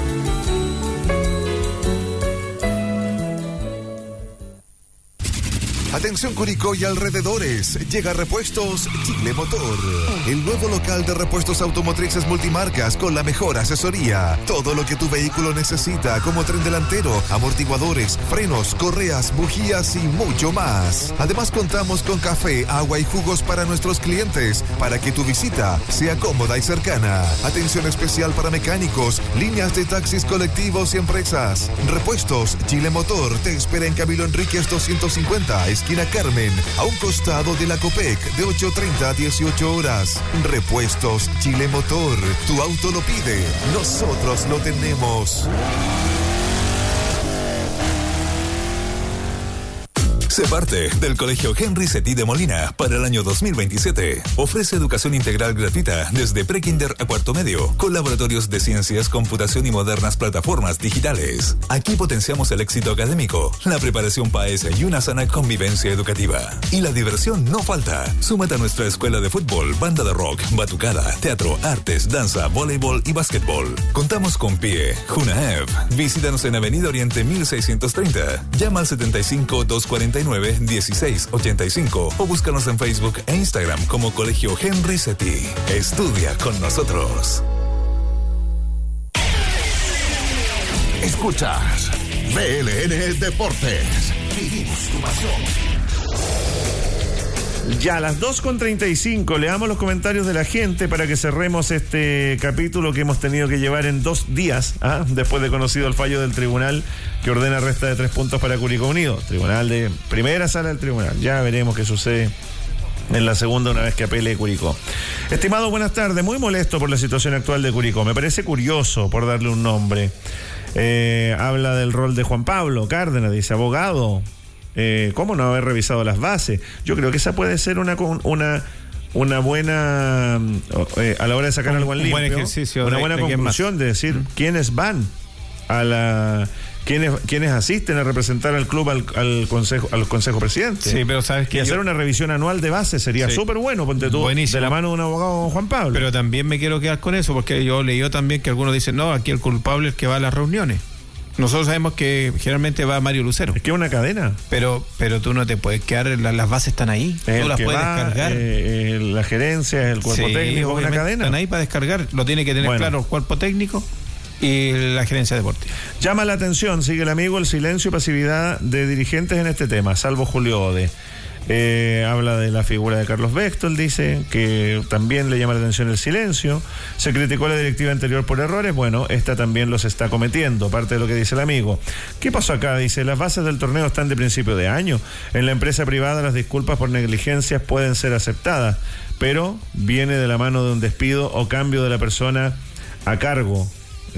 Atención Curicó y alrededores, llega Repuestos Chile Motor, el nuevo local de repuestos automotrices multimarcas con la mejor asesoría. Todo lo que tu vehículo necesita, como tren delantero, amortiguadores, frenos, correas, bujías y mucho más. Además contamos con café, agua y jugos para nuestros clientes, para que tu visita sea cómoda y cercana. Atención especial para mecánicos, líneas de taxis colectivos y empresas. Repuestos Chile Motor te espera en Camilo Enríquez 250, esquina Carmen, a un costado de la Copec, de 8:30 a 18 horas. Repuestos Chile Motor, tu auto lo pide, nosotros lo tenemos. Sé parte del Colegio Henry Setí de Molina para el año 2027. Ofrece educación integral gratuita desde prekinder a cuarto medio, con laboratorios de ciencias, computación y modernas plataformas digitales. Aquí potenciamos el éxito académico, la preparación PAES y una sana convivencia educativa. Y la diversión no falta. Súmate a nuestra escuela de fútbol, banda de rock, batucada, teatro, artes, danza, voleibol y básquetbol. Contamos con PIE, Junaev. Visítanos en Avenida Oriente 1630. Llama al 75-249-1685 o búscanos en Facebook e Instagram como Colegio Henry Setí. Estudia con nosotros. Escuchas VLN Deportes. Vivimos tu pasión. Ya, a las 2:35 leamos los comentarios de la gente para que cerremos este capítulo que hemos tenido que llevar en 2 días, después de conocido el fallo del tribunal que ordena resta de 3 puntos para Curicó Unido. Tribunal de primera sala del tribunal. Ya veremos qué sucede en la segunda una vez que apele Curicó. Estimado, buenas tardes. Muy molesto por la situación actual de Curicó. Me parece curioso, por darle un nombre. Habla del rol de Juan Pablo Cárdenas, dice abogado. ¿Cómo no haber revisado las bases? Yo creo que esa puede ser una buena, a la hora de sacar algo en limpio, buen ejercicio, una buena conclusión de decir quiénes van a quienes asisten a representar al club al consejo presidente. Sí, pero sabes que hacer una revisión anual de base sería súper bueno, ponte tú, buenísimo, de la mano de un abogado, Juan Pablo. Pero también me quiero quedar con eso, porque yo leí también que algunos dicen, no, aquí el culpable es el que va a las reuniones. Nosotros sabemos que generalmente va Mario Lucero. Es que es una cadena. Pero tú no te puedes quedar, las bases están ahí. Tú las puedes descargar. La gerencia, el cuerpo técnico, una cadena. Están ahí para descargar. Lo tiene que tener claro el cuerpo técnico y la gerencia deportiva. Llama la atención, sigue el amigo, el silencio y pasividad de dirigentes en este tema, salvo Julio Ode. Habla de la figura de Carlos Bechtel, dice que también le llama la atención el silencio. Se criticó la directiva anterior por errores, bueno, esta también los está cometiendo, parte de lo que dice el amigo. ¿Qué pasó acá? Dice, las bases del torneo están de principio de año. En la empresa privada las disculpas por negligencias pueden ser aceptadas, pero viene de la mano de un despido o cambio de la persona a cargo.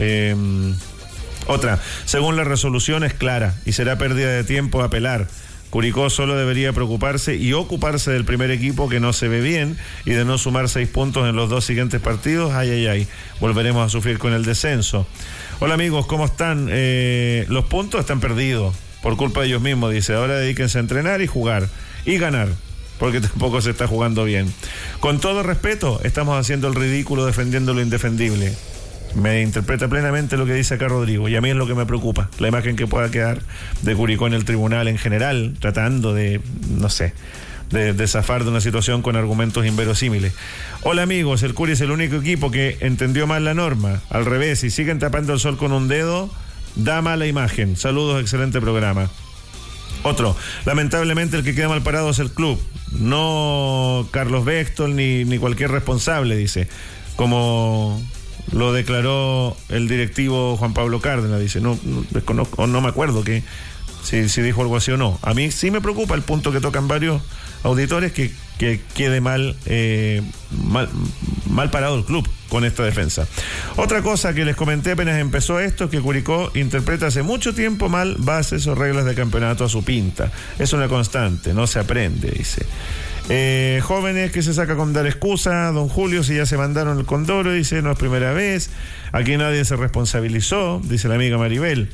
Otra, según la resolución es clara y será pérdida de tiempo apelar. Curicó solo debería preocuparse y ocuparse del primer equipo, que no se ve bien, y de no sumar 6 puntos en los 2 siguientes partidos. Ay, volveremos a sufrir con el descenso. Hola amigos, ¿cómo están? Los puntos están perdidos por culpa de ellos mismos, dice. Ahora dedíquense a entrenar y jugar y ganar, porque tampoco se está jugando bien. Con todo respeto, estamos haciendo el ridículo defendiendo lo indefendible. Me interpreta plenamente lo que dice acá Rodrigo, y a mí es lo que me preocupa, la imagen que pueda quedar de Curicó en el tribunal en general, tratando de, no sé, de zafar de una situación con argumentos inverosímiles. Hola amigos, el Curi es el único equipo que entendió mal la norma. Al revés, si siguen tapando el sol con un dedo, da mala imagen. Saludos, excelente programa. Otro, lamentablemente el que queda mal parado es el club, no Carlos Bechtel ni cualquier responsable, dice, como lo declaró el directivo Juan Pablo Cárdenas, dice. No desconozco, no me acuerdo que si dijo algo así o no. A mí sí me preocupa el punto que tocan varios auditores, que quede mal parado el club con esta defensa. Otra cosa que les comenté apenas empezó esto es que Curicó interpreta hace mucho tiempo mal bases o reglas de campeonato a su pinta. Es una constante, no se aprende, dice. Jóvenes que se saca con dar excusa, don Julio, si ya se mandaron el condoro, dice, no es primera vez, aquí nadie se responsabilizó, dice la amiga Maribel.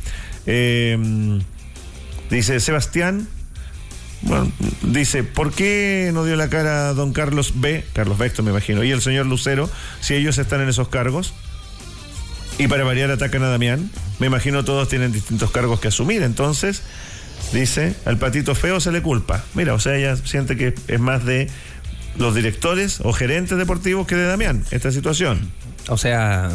Dice Sebastián, bueno, dice, ¿por qué no dio la cara don Carlos Bechtel, me imagino, y el señor Lucero, si ellos están en esos cargos? Y para variar atacan a Damián, me imagino todos tienen distintos cargos que asumir, entonces... Dice, al patito feo se le culpa. Mira, o sea, ella siente que es más de los directores o gerentes deportivos que de Damián, esta situación. O sea,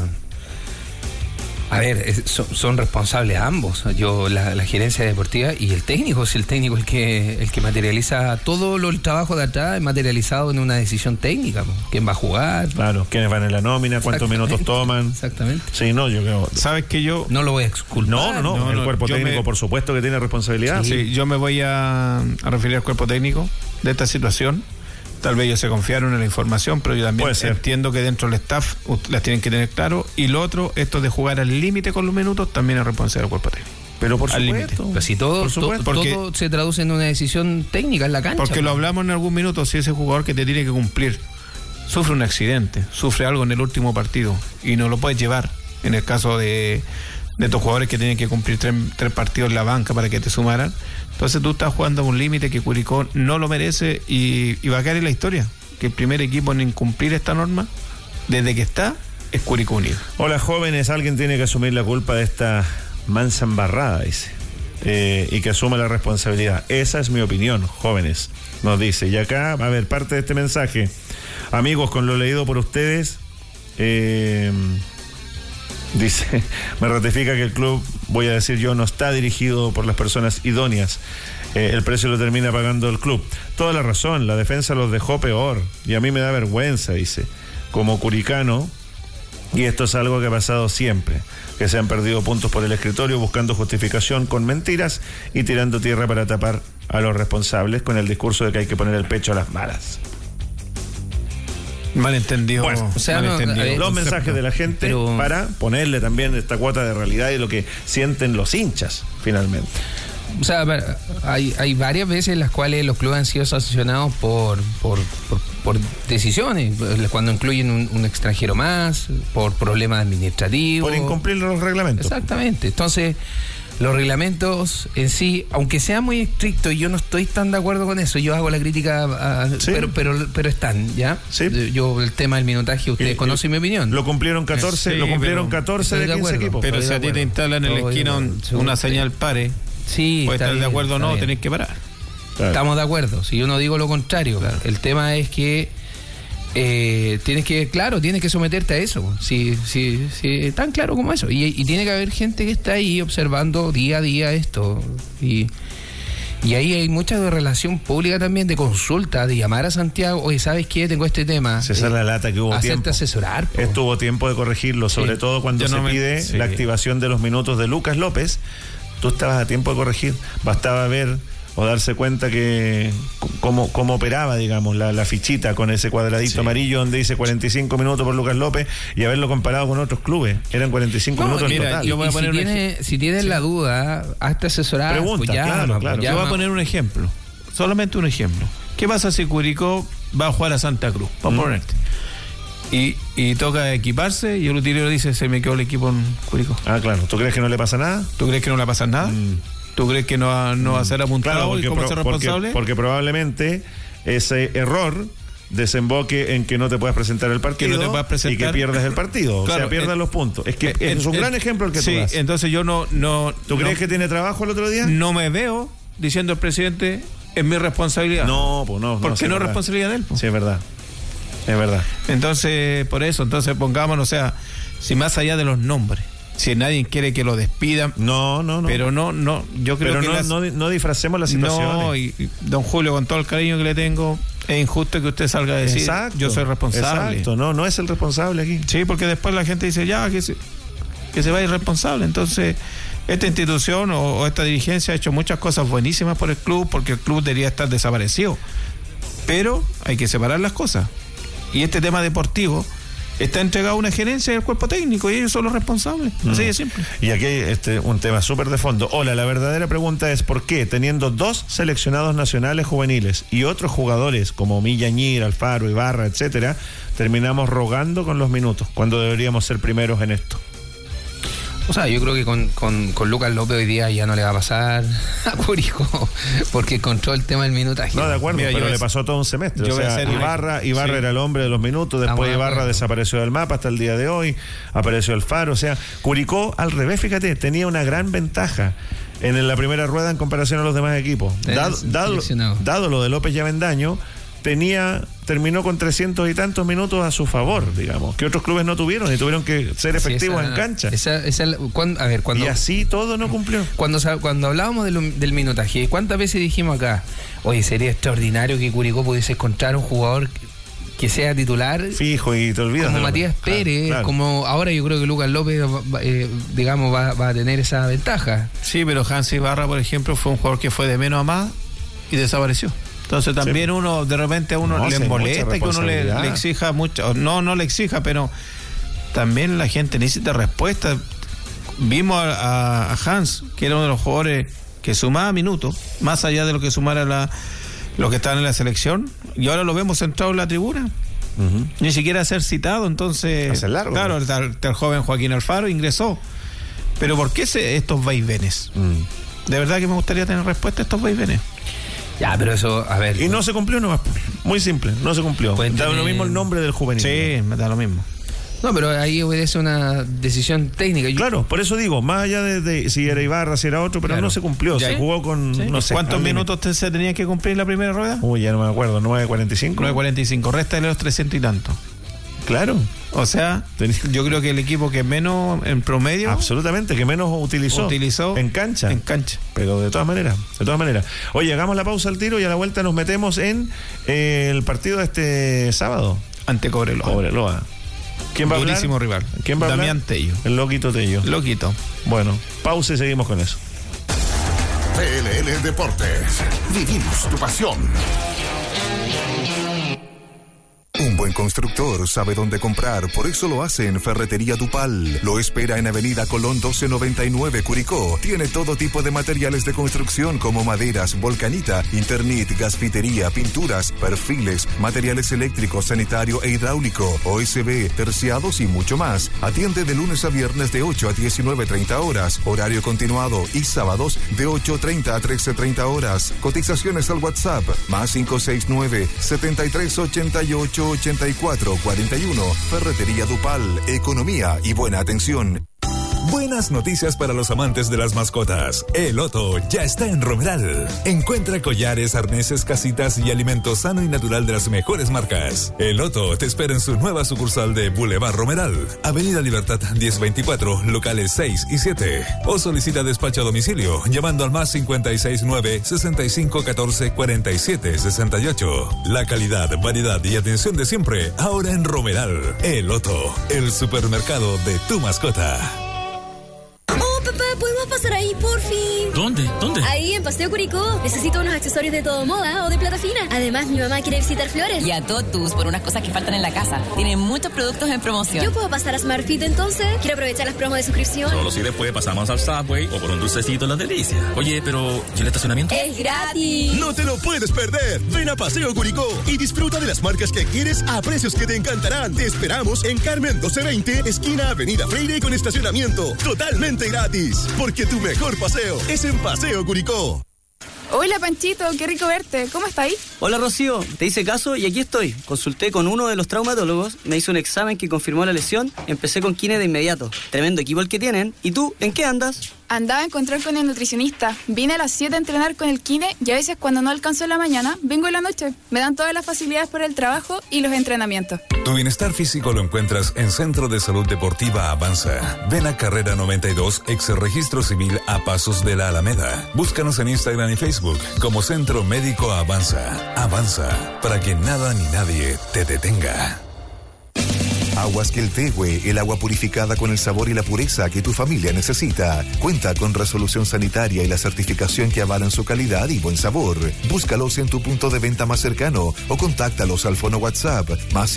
a ver, son responsables ambos. La gerencia deportiva y el técnico, si el técnico es el que materializa todo el trabajo de atrás, materializado en una decisión técnica. ¿Quién va a jugar? Claro, quiénes van en la nómina, cuántos minutos toman. Exactamente. Sí, no, yo creo. ¿Sabes que yo no lo voy a exculpar? No, el cuerpo técnico, por supuesto que tiene responsabilidad. Sí, yo me voy a referir al cuerpo técnico de esta situación. Tal vez ellos se confiaron en la información, pero yo también entiendo que dentro del staff las tienen que tener claro. Y lo otro, esto de jugar al límite con los minutos, también es responsabilidad del cuerpo técnico. Pero por supuesto. Pero si todo se traduce en una decisión técnica en la cancha. Porque lo hablamos en algún minuto, si ese jugador que te tiene que cumplir sufre un accidente, sufre algo en el último partido y no lo puedes llevar, en el caso de estos jugadores que tienen que cumplir tres partidos en la banca para que te sumaran. Entonces tú estás jugando a un límite que Curicó no lo merece y va a quedar en la historia que el primer equipo en incumplir esta norma desde que está es Curicó Unido. Hola jóvenes, alguien tiene que asumir la culpa de esta mansa embarrada, dice, y que asuma la responsabilidad. Esa es mi opinión, jóvenes, nos dice. Y acá, a ver, parte de este mensaje, amigos, con lo leído por ustedes, Dice, me ratifica que el club, voy a decir yo, no está dirigido por las personas idóneas. El precio lo termina pagando el club. Toda la razón, la defensa los dejó peor. Y a mí me da vergüenza, dice, como curicano. Y esto es algo que ha pasado siempre, que se han perdido puntos por el escritorio buscando justificación con mentiras y tirando tierra para tapar a los responsables con el discurso de que hay que poner el pecho a las malas. Malentendido. Bueno, o sea, los mensajes de la gente para ponerle también esta cuota de realidad y lo que sienten los hinchas, finalmente. O sea, hay varias veces en las cuales los clubes han sido sancionados por decisiones, cuando incluyen un extranjero más, por problemas administrativos. Por incumplir los reglamentos. Exactamente. Entonces, los reglamentos en sí, aunque sean muy estrictos, yo no estoy tan de acuerdo con eso. Yo hago la crítica, ¿sí? pero están, ¿ya? ¿Sí? Yo, el tema del minutaje, ustedes conocen mi opinión. Lo cumplieron 14, sí, lo cumplieron 14 de 15 equipos. Pero si a ti te instalan en la esquina una señal pare, sí, puedes estar de acuerdo o no, bien. tenés que parar. Claro. Estamos de acuerdo. Si yo no digo lo contrario, Claro. El tema es que tienes que someterte a eso. Sí, tan claro como eso. Y tiene que haber gente que está ahí observando día a día esto. Y ahí hay mucha de relación pública también, de consulta, de llamar a Santiago, oye, ¿sabes qué? Tengo este tema. Esa es la lata que hubo hacerte tiempo. asesorar. Po. Estuvo tiempo de corregirlo, sobre todo cuando se pide la activación de los minutos de Lucas López. Tú estabas a tiempo de corregir. Bastaba ver o darse cuenta que cómo operaba, digamos, la fichita con ese cuadradito amarillo donde dice 45 minutos por Lucas López y haberlo comparado con otros clubes. Eran 45 minutos en total. Yo voy a poner si tienes la duda, hazte asesorar. Pregunta, pues llama, claro. Yo voy a poner un ejemplo, solamente un ejemplo. ¿Qué pasa si Curicó va a jugar a Santa Cruz? Vamos a ponerte. Y toca equiparse y el utilero dice, se me quedó el equipo en Curicó. Ah, claro. ¿Tú crees que no le pasa nada? ¿Tú crees que no le pasa nada? ¿Tú crees que no va a ser apuntado y cómo ser responsable? Porque probablemente ese error desemboque en que no te puedas presentar el partido, que no te puedas presentar, y que pierdas el partido, claro, o sea, pierdas los puntos. Es que es un gran ejemplo el que tú das. Entonces yo no ¿Tú crees que tiene trabajo el otro día? No me veo diciendo el presidente, es mi responsabilidad. No, pues no. ¿Por qué no es responsabilidad de él? Sí, es verdad. Es verdad. Entonces, por eso, pongámonos, o sea, si más allá de los nombres, si nadie quiere que lo despidan. No. Pero no, yo creo que no disfracemos la situación. No, y don Julio, con todo el cariño que le tengo, es injusto que usted salga a decir, exacto, yo soy responsable. Exacto, no es el responsable aquí. Sí, porque después la gente dice, ya, que se va irresponsable. Entonces, esta institución o esta dirigencia ha hecho muchas cosas buenísimas por el club, porque el club debería estar desaparecido. Pero hay que separar las cosas. Y este tema deportivo está entregado a una gerencia y al cuerpo técnico y ellos son los responsables. Así de simple. Y aquí un tema súper de fondo. Hola, la verdadera pregunta es ¿por qué, teniendo 2 seleccionados nacionales juveniles y otros jugadores como Millañir, Alfaro, Ibarra, etcétera, terminamos rogando con los minutos cuando deberíamos ser primeros en esto? O sea, yo creo que con Lucas López hoy día ya no le va a pasar a Curicó, porque encontró el tema del minutaje. No, de acuerdo, pero le pasó todo un semestre. O sea, Ibarra sí. Era el hombre de los minutos, después Ibarra desapareció del mapa hasta el día de hoy, apareció Alfaro. O sea, Curicó, al revés, fíjate, tenía una gran ventaja en la primera rueda en comparación a los demás equipos. Dado lo de López y Avendaño, terminó con 300 y tantos minutos a su favor, digamos, que otros clubes no tuvieron y tuvieron que ser efectivos en cancha. Cuando, y así todo no cumplió. Cuando hablábamos del minutaje, ¿cuántas veces dijimos acá? Oye, sería extraordinario que Curicó pudiese encontrar un jugador que sea titular fijo y te olvidas como Matías Pérez, claro. Como ahora yo creo que Lucas López va a tener esa ventaja. Sí, pero Hans Ibarra, por ejemplo, fue un jugador que fue de menos a más y desapareció. Entonces también uno, de repente a uno le molesta que uno le exija mucho, no le exija, pero también la gente necesita respuesta. Vimos a Hans, que era uno de los jugadores que sumaba minutos, más allá de lo que sumara lo que estaban en la selección, y ahora lo vemos sentado en la tribuna. Ni siquiera ser citado, entonces largo, claro, el joven Joaquín Alfaro ingresó. Pero ¿por qué estos vaivenes? De verdad que me gustaría tener respuesta a estos vaivenes. Ya, pero eso, a ver. Y no se cumplió nomás. Muy simple, no se cumplió. Da lo mismo el nombre del juvenil. Sí, me da lo mismo. No, pero ahí obedece una decisión técnica. Claro, por eso digo, más allá de si era Ibarra, si era otro, pero claro, no se cumplió. Se jugó con, no sé. ¿Cuántos minutos se tenían que cumplir la primera rueda? Uy, ya no me acuerdo, 9:45. 9:45, réstale los 300 y tantos. Claro. O sea, yo creo que el equipo que menos en promedio. Absolutamente, que menos utilizó en cancha. Pero de todas maneras. Oye, hagamos la pausa al tiro y a la vuelta nos metemos en el partido de este sábado. Ante Cobreloa. ¿Quién va a hablar? Durísimo rival. ¿Quién va a hablar? Damián Tello. El Loquito Tello. Loquito. Bueno, pausa y seguimos con eso. PLL Deportes. Vivimos tu pasión. Un buen constructor sabe dónde comprar, por eso lo hace en Ferretería Dupal. Lo espera en Avenida Colón 1299, Curicó. Tiene todo tipo de materiales de construcción como maderas, volcanita, Internet, gasfitería, pinturas, perfiles, materiales eléctricos, sanitario e hidráulico, OSB, terciados y mucho más. Atiende de lunes a viernes de 8 a 19:30 horas, horario continuado, y sábados de 8:30 a 13:30 horas. Cotizaciones al WhatsApp, más 569-7388-8441. Ferretería Dupal, economía y buena atención. Buenas noticias para los amantes de las mascotas. El Loto ya está en Romeral. Encuentra collares, arneses, casitas y alimento sano y natural de las mejores marcas. El Loto te espera en su nueva sucursal de Boulevard Romeral, Avenida Libertad 1024, locales 6 y 7. O solicita despacho a domicilio llamando al más 569-6514-4768. La calidad, variedad y atención de siempre, ahora en Romeral. El Loto, el supermercado de tu mascota. Papá, ¿podemos pasar ahí, por fin? ¿Dónde? Ahí, en Paseo Curicó. Necesito unos accesorios de todo moda o de plata fina. Además, mi mamá quiere visitar Flores. Y a Totus por unas cosas que faltan en la casa. Tienen muchos productos en promoción. ¿Yo puedo pasar a SmartFit entonces? Quiero aprovechar las promos de suscripción. Solo si después pasamos al Subway o por un dulcecito en Las Delicias. Oye, pero ¿y el estacionamiento? ¡Es gratis! No te lo puedes perder. Ven a Paseo Curicó y disfruta de las marcas que quieres a precios que te encantarán. Te esperamos en Carmen 1220, esquina Avenida Freire, con estacionamiento totalmente gratis. Porque tu mejor paseo es en Paseo Curicó. Hola Panchito, qué rico verte. ¿Cómo estáis? Hola Rocío, te hice caso y aquí estoy. Consulté con uno de los traumatólogos, me hizo un examen que confirmó la lesión, empecé con kine de inmediato. Tremendo equipo el que tienen. ¿Y tú, en qué andas? Andaba a encontrar con el nutricionista. Vine a las 7 a entrenar con el kine y a veces cuando no alcanzo en la mañana, vengo en la noche. Me dan todas las facilidades por el trabajo y los entrenamientos. Tu bienestar físico lo encuentras en Centro de Salud Deportiva Avanza. Ven a Carrera 92, ex Registro Civil, a pasos de la Alameda. Búscanos en Instagram y Facebook como Centro Médico Avanza. Avanza, para que nada ni nadie te detenga. Aguas Queltehue, el agua purificada con el sabor y la pureza que tu familia necesita. Cuenta con resolución sanitaria y la certificación que avalan su calidad y buen sabor. Búscalos en tu punto de venta más cercano o contáctalos al fono WhatsApp más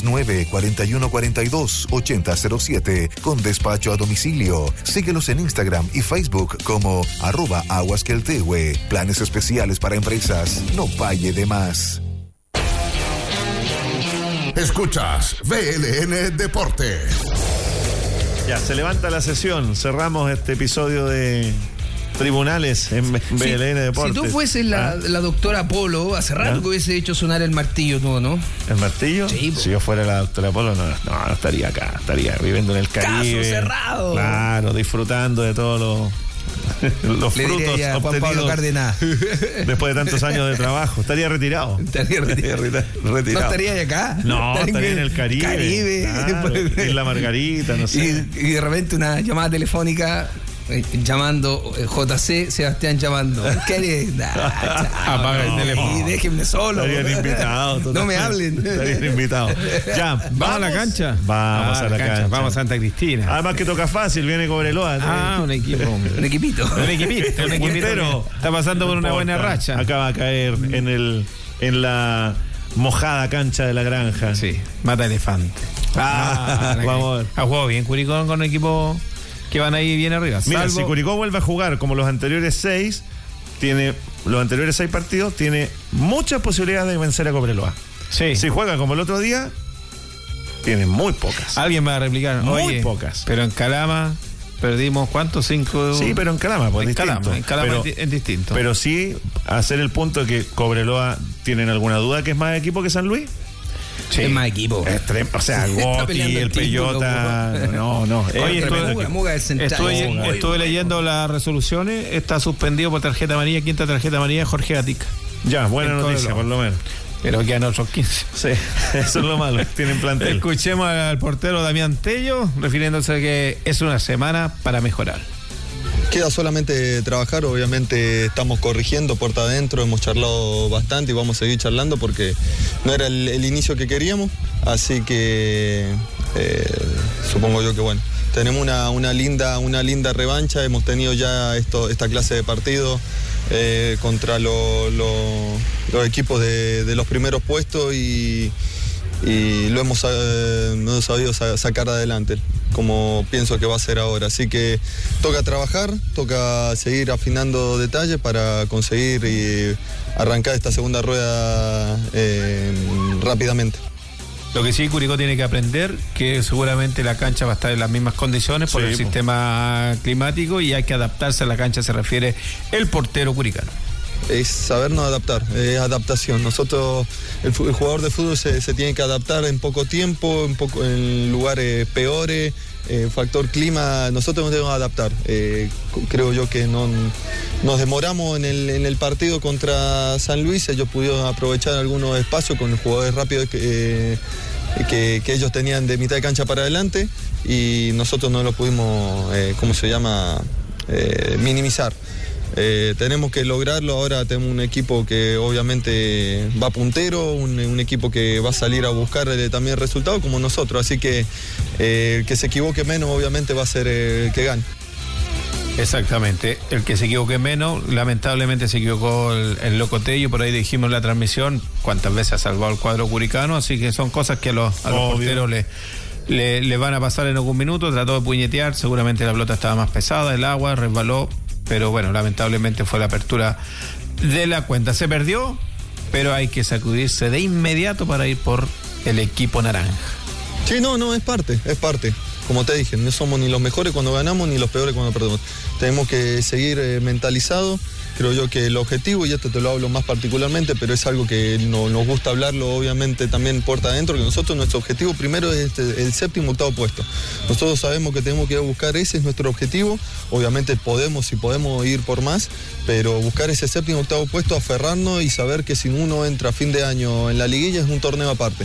569-4142-8007 con despacho a domicilio. Síguelos en Instagram y Facebook como @aguasqueltehue. Planes especiales para empresas. No pague de más. Escuchas VLN Deportes. Ya, se levanta la sesión. Cerramos este episodio de Tribunales en VLN Deportes. Si tú fueses la doctora Polo, hace rato que hubiese hecho sonar el martillo, ¿no? ¿El martillo? Sí. Si yo fuera la doctora Polo, no estaría acá. Estaría viviendo en el Caribe. ¡Caso cerrado! Claro, disfrutando de todos los frutos a Juan Pablo Cárdenas. Después de tantos años de trabajo. Estaría retirado. Retirado. ¿No estaría acá? No, estaría en el Caribe. Claro, en la Margarita, no sé. Y de repente una llamada telefónica llamando JC, Sebastián llamando. ¿Qué eres? Apaga el teléfono. Y déjenme solo. Estarían invitados. No me hablen. Estarían invitados. Ya, ¿vamos a la cancha? Vamos a la cancha. Vamos a Santa Cristina. Además que toca fácil, viene Cobreloa. Un equipo. Un equipito. Un equipito. Está pasando por una buena racha. Acaba a caer en la mojada cancha de la Granja. Sí, mata elefante. Vamos. Ha jugado bien Curicó con un equipo que van ahí bien arriba. Mira, si Curicó vuelve a jugar como los anteriores 6 partidos, tiene muchas posibilidades de vencer a Cobreloa. Sí. Si juega como el otro día, tiene muy pocas. Alguien va a replicar. Muy pocas. Pero en Calama perdimos, ¿cuántos? 5. Sí, pero en Calama, pues distinto. En Calama es distinto. Pero sí hacer el punto de que Cobreloa, ¿tienen alguna duda que es más equipo que San Luis? Sí. Es más equipo. O sea, Gotti, el Peyota. No. Oye, estuve leyendo las resoluciones. Está suspendido por tarjeta amarilla. Quinta tarjeta amarilla, Jorge Gatica. Ya, buena noticia, por lo menos. Pero quedan otros 15. Sí, eso es lo malo, tienen plantel. Escuchemos al portero Damián Tello, refiriéndose a que es una semana para mejorar. Queda solamente trabajar, obviamente estamos corrigiendo puerta adentro, hemos charlado bastante y vamos a seguir charlando porque no era el inicio que queríamos, así que supongo yo que bueno, tenemos una linda revancha, hemos tenido ya esta clase de partidos contra los equipos de los primeros puestos y lo hemos sabido sacar adelante, como pienso que va a ser ahora. Así que toca trabajar, toca seguir afinando detalles para conseguir arrancar esta segunda rueda rápidamente. Lo que sí, Curicó tiene que aprender que seguramente la cancha va a estar en las mismas condiciones por el sistema climático y hay que adaptarse a la cancha, se refiere el portero curicano. Es sabernos adaptar, es adaptación. Nosotros, el jugador de fútbol se tiene que adaptar en poco tiempo, en lugares peores, factor clima, nosotros nos debemos adaptar. Creo yo que nos demoramos en el partido contra San Luis, ellos pudieron aprovechar algunos espacios con los jugadores rápidos que ellos tenían de mitad de cancha para adelante y nosotros no lo pudimos, minimizar. Tenemos que lograrlo, ahora tenemos un equipo que obviamente va puntero, un equipo que va a salir a buscar también el resultado como nosotros, así que el que se equivoque menos obviamente va a ser el que gane. Exactamente, el que se equivoque menos, lamentablemente se equivocó el Loco Tello, por ahí dijimos en la transmisión cuántas veces ha salvado el cuadro curicano, así que son cosas que a los porteros le van a pasar en algún minuto. Trató de puñetear, seguramente la pelota estaba más pesada, el agua resbaló, pero bueno, lamentablemente fue la apertura de la cuenta. Se perdió, pero hay que sacudirse de inmediato para ir por el equipo naranja. Sí, no, es parte. Como te dije, no somos ni los mejores cuando ganamos ni los peores cuando perdemos. Tenemos que seguir mentalizados. Creo yo que el objetivo, y esto te lo hablo más particularmente, pero es algo que nos gusta hablarlo obviamente también puerta adentro, que nosotros nuestro objetivo primero es el 7º, 8º puesto. Nosotros sabemos que tenemos que ir a buscar, ese es nuestro objetivo. Obviamente podemos ir por más, pero buscar ese 7º, 8º puesto, aferrarnos y saber que si uno entra a fin de año en la liguilla es un torneo aparte.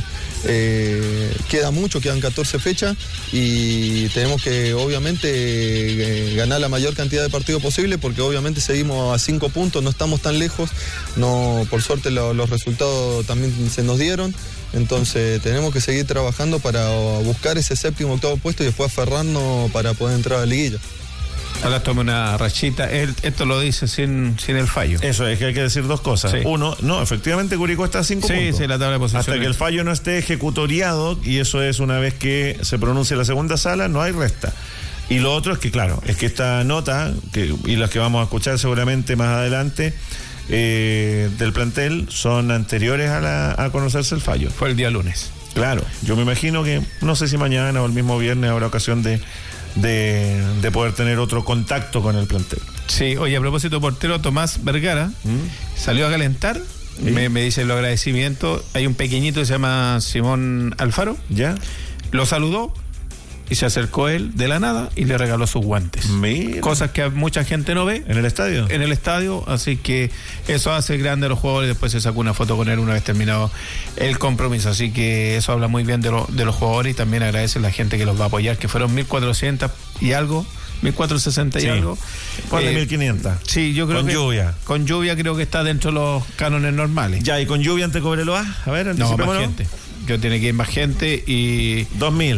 Queda mucho, quedan 14 fechas y tenemos que obviamente ganar la mayor cantidad de partidos posible porque obviamente seguimos a 5 puntos, no estamos tan lejos, por suerte los resultados también se nos dieron, entonces tenemos que seguir trabajando para buscar ese 7º, 8º puesto y después aferrarnos para poder entrar a la liguilla. Ahora tome una rachita. Esto lo dice sin el fallo. Eso es que hay que decir dos cosas. Sí. Uno, no, efectivamente Curicó está a 5 puntos. Sí, la tabla de posiciones. Hasta que el fallo no esté ejecutoriado, y eso es una vez que se pronuncie la segunda sala, no hay resta. Y lo otro es que, claro, es que esta nota, y las que vamos a escuchar seguramente más adelante, del plantel, son anteriores a conocerse el fallo. Fue el día lunes. Claro, yo me imagino que, no sé si mañana o el mismo viernes habrá ocasión de poder tener otro contacto con el plantel. Sí, oye, a propósito, portero Tomás Vergara salió a calentar. ¿Sí? Me dice los agradecimientos. Hay un pequeñito que se llama Simón Alfaro. Ya. Lo saludó y se acercó él de la nada y le regaló sus guantes. Mira. Cosas que mucha gente no ve. ¿En el estadio? En el estadio, así que eso hace grande a los jugadores. Después se sacó una foto con él una vez terminado el compromiso, así que eso habla muy bien de los jugadores y también agradece a la gente que los va a apoyar, que fueron 1.400 y algo, 1.460 y algo. ¿Cuál de 1.500? Sí, yo creo con lluvia. Con lluvia creo que está dentro de los cánones normales. Ya, ¿y con lluvia ante Cobreloa? A ver, no, más gente. Yo tiene que ir más gente y... 2.000.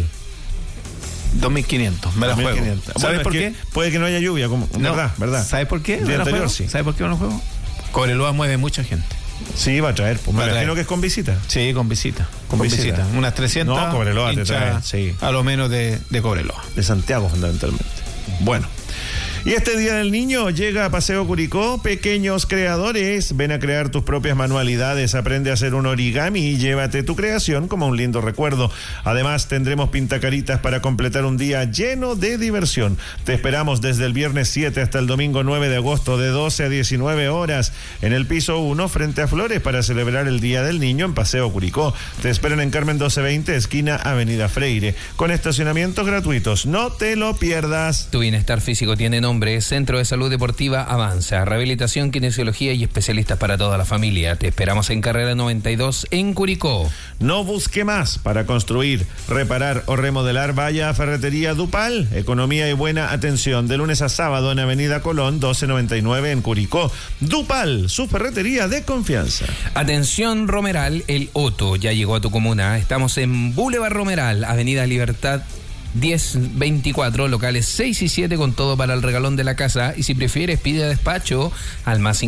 2.500, me la juego. ¿Sabes por qué? Puede que no haya lluvia, como, no, ¿verdad? ¿Sabes por qué? Día anterior, sí. ¿Sabes por qué no lo juego? Cobreloa mueve mucha gente. Sí, va a traer. Pues me imagino que es con visita. Sí, con visita. Con visita. Unas 300. No, Cobreloa te trae, sí. A lo menos de Cobreloa. De Santiago, fundamentalmente. Bueno. Y este Día del Niño llega a Paseo Curicó. Pequeños creadores, ven a crear tus propias manualidades, aprende a hacer un origami y llévate tu creación como un lindo recuerdo. Además, tendremos pintacaritas para completar un día lleno de diversión. Te esperamos desde el viernes 7 hasta el domingo 9 de agosto de 12 a 19 horas en el piso 1 frente a Flores para celebrar el Día del Niño en Paseo Curicó. Te esperan en Carmen 1220, esquina Avenida Freire, con estacionamientos gratuitos. No te lo pierdas. Tu bienestar físico tiene nombre nombre, Centro de Salud Deportiva Avanza. Rehabilitación, kinesiología y especialistas para toda la familia. Te esperamos en carrera 92 en Curicó. No busque más para construir, reparar o remodelar. Vaya a Ferretería Dupal. Economía y buena atención. De lunes a sábado en Avenida Colón 1299 en Curicó. Dupal, su ferretería de confianza. Atención Romeral, el Otto ya llegó a tu comuna. Estamos en Boulevard Romeral, Avenida Libertad 1024, locales 6 y 7 con todo para el regalón de la casa. Y si prefieres, pide despacho al más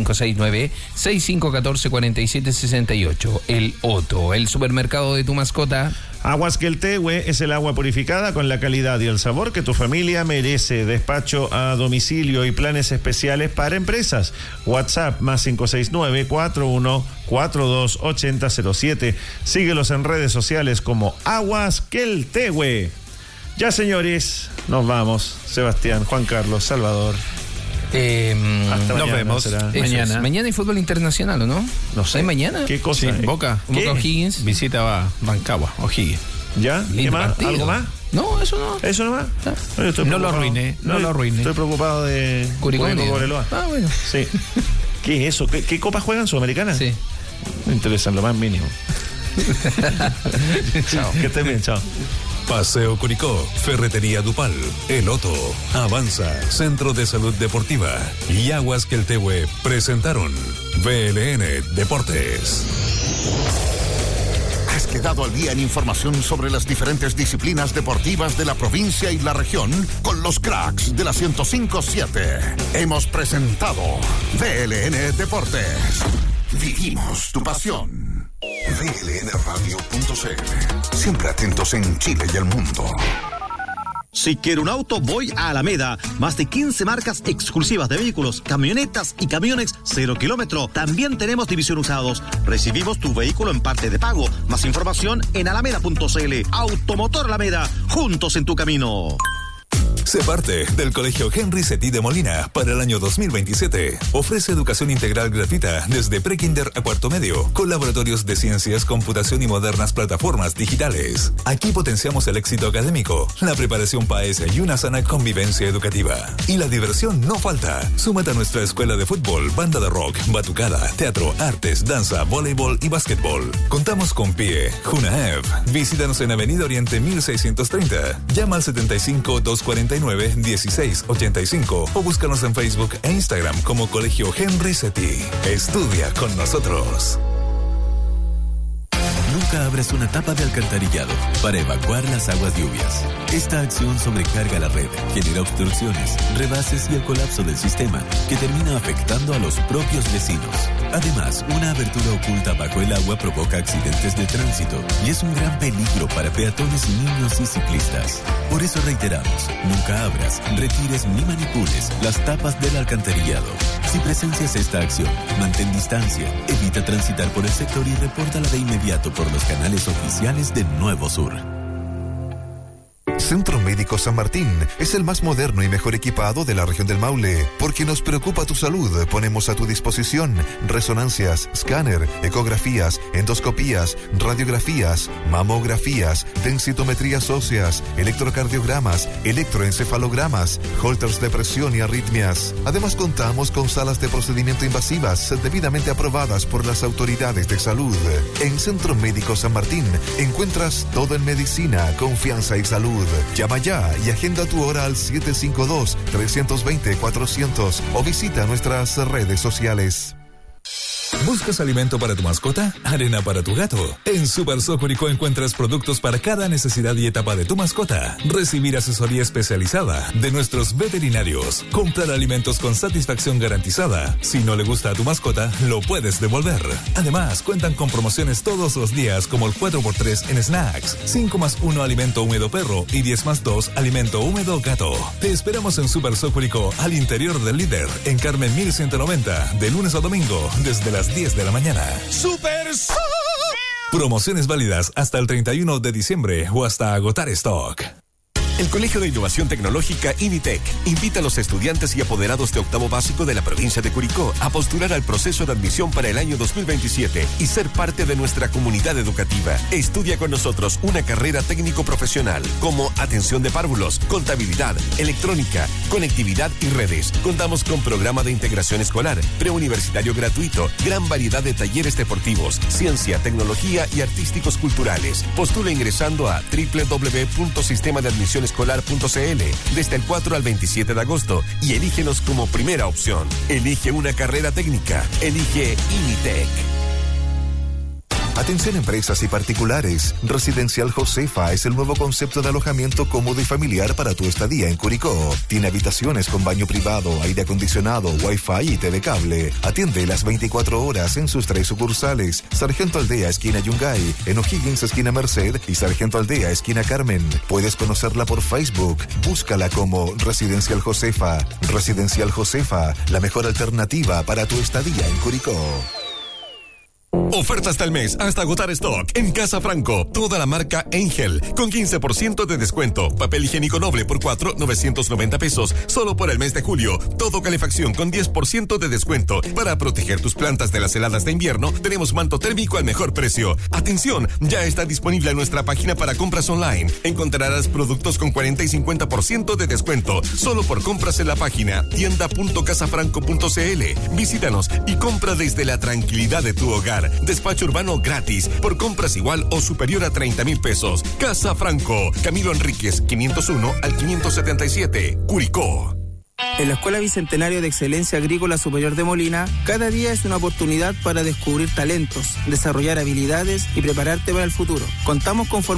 569-6514-4768. El Otto, el supermercado de tu mascota. Aguas Queltehue es el agua purificada con la calidad y el sabor que tu familia merece. Despacho a domicilio y planes especiales para empresas. WhatsApp más 569-4142-8007. Síguelos en redes sociales como Aguas Queltehue. Ya, señores, nos vamos. Sebastián, Juan Carlos, Salvador. Hasta nos vemos mañana. Mañana hay fútbol internacional, ¿o no? No sé. ¿Hay mañana? ¿Qué cosa? Sí, Boca O'Higgins. Visita va Rancagua, O'Higgins. ¿Ya? ¿Qué más? Partido. ¿Algo más? No, eso no. ¿Eso nomás? No lo arruine, no lo arruine. Estoy preocupado de Curicó Cobreloa. Bueno. Sí. ¿Qué es eso? ¿Qué copas juegan? ¿Sudamericanas? Sí. Me interesan lo más mínimo. Chao. Que estén bien, chao. Paseo Curicó, Ferretería Dupal, El Otto, Avanza, Centro de Salud Deportiva y Aguas Queltehue presentaron BLN Deportes. Has quedado al día en información sobre las diferentes disciplinas deportivas de la provincia y la región con los cracks de la 105.7. Hemos presentado BLN Deportes. Vivimos tu pasión. VLNradio.cl. Siempre atentos en Chile y el mundo. Si quiero un auto, voy a Alameda. Más de 15 marcas exclusivas de vehículos, camionetas y camiones 0 kilómetro. También tenemos división usados. Recibimos tu vehículo en parte de pago. Más información en alameda.cl. Automotor Alameda, juntos en tu camino. Sé parte del Colegio Henry Setí de Molina para el año 2027. Ofrece educación integral gratuita desde prekinder a cuarto medio, con laboratorios de ciencias, computación y modernas plataformas digitales. Aquí potenciamos el éxito académico, la preparación PAES y una sana convivencia educativa. Y la diversión no falta. Súmate a nuestra escuela de fútbol, banda de rock, batucada, teatro, artes, danza, voleibol y básquetbol. Contamos con PIE, Junaev. Visítanos en Avenida Oriente 1630. Llama al 75-249-1685 o búscanos en Facebook e Instagram como Colegio Henry Setí. Estudia con nosotros. Nunca abres una tapa de alcantarillado para evacuar las aguas lluvias. Esta acción sobrecarga la red, genera obstrucciones, rebases y el colapso del sistema, que termina afectando a los propios vecinos. Además, una abertura oculta bajo el agua provoca accidentes de tránsito y es un gran peligro para peatones y niños y ciclistas. Por eso reiteramos, nunca abras, retires ni manipules las tapas del alcantarillado. Si presencias esta acción, mantén distancia, evita transitar por el sector y repórtala de inmediato por los canales oficiales de Nuevo Sur. Centro Médico San Martín es el más moderno y mejor equipado de la región del Maule. Porque nos preocupa tu salud, ponemos a tu disposición resonancias, escáner, ecografías, endoscopías, radiografías, mamografías, densitometrías óseas, electrocardiogramas, electroencefalogramas, holters de presión y arritmias. Además contamos con salas de procedimiento invasivas debidamente aprobadas por las autoridades de salud. En Centro Médico San Martín encuentras todo en medicina, confianza y salud. Llama ya y agenda tu hora al 752-320-400 o visita nuestras redes sociales. ¿Buscas alimento para tu mascota? ¿Arena para tu gato? En Super Curicó encuentras productos para cada necesidad y etapa de tu mascota. Recibir asesoría especializada de nuestros veterinarios. Comprar alimentos con satisfacción garantizada. Si no le gusta a tu mascota, lo puedes devolver. Además, cuentan con promociones todos los días como el 4x3 en snacks, 5+1 alimento húmedo perro y 10+2 alimento húmedo gato. Te esperamos en Super Curicó, al interior del Líder, en Carmen 1190, de lunes a domingo, desde las 10 de la mañana. Super. Promociones válidas hasta el 31 de diciembre o hasta agotar stock. El Colegio de Innovación Tecnológica INITEC invita a los estudiantes y apoderados de octavo básico de la provincia de Curicó a postular al proceso de admisión para el año 2027 y ser parte de nuestra comunidad educativa. Estudia con nosotros una carrera técnico-profesional como atención de párvulos, contabilidad, electrónica, conectividad y redes. Contamos con programa de integración escolar, preuniversitario gratuito, gran variedad de talleres deportivos, ciencia, tecnología y artísticos culturales. Postula ingresando a www.sistemadeadmisionescolar.cl desde el 4 al 27 de agosto y elígenos como primera opción. Elige una carrera técnica. Elige INITEC. Atención empresas y particulares. Residencial Josefa es el nuevo concepto de alojamiento cómodo y familiar para tu estadía en Curicó. Tiene habitaciones con baño privado, aire acondicionado, wifi y TV cable. Atiende las 24 horas en sus 3 sucursales. Sargento Aldea, esquina Yungay, en O'Higgins, esquina Merced y Sargento Aldea, esquina Carmen. Puedes conocerla por Facebook. Búscala como Residencial Josefa. Residencial Josefa, la mejor alternativa para tu estadía en Curicó. Ofertas del mes hasta agotar stock en Casa Franco. Toda la marca Angel con 15% de descuento. Papel higiénico Noble por 4, 990 pesos. Solo por el mes de julio. Todo calefacción con 10% de descuento. Para proteger tus plantas de las heladas de invierno, tenemos manto térmico al mejor precio. Atención, ya está disponible en nuestra página para compras online. Encontrarás productos con 40 y 50% de descuento. Solo por compras en la página tienda.casafranco.cl. Visítanos y compra desde la tranquilidad de tu hogar. Despacho urbano gratis por compras igual o superior a 30,000 pesos. Casa Franco, Camilo Enríquez, 501 al 577, Curicó. En la Escuela Bicentenario de Excelencia Agrícola Superior de Molina, cada día es una oportunidad para descubrir talentos, desarrollar habilidades y prepararte para el futuro. Contamos con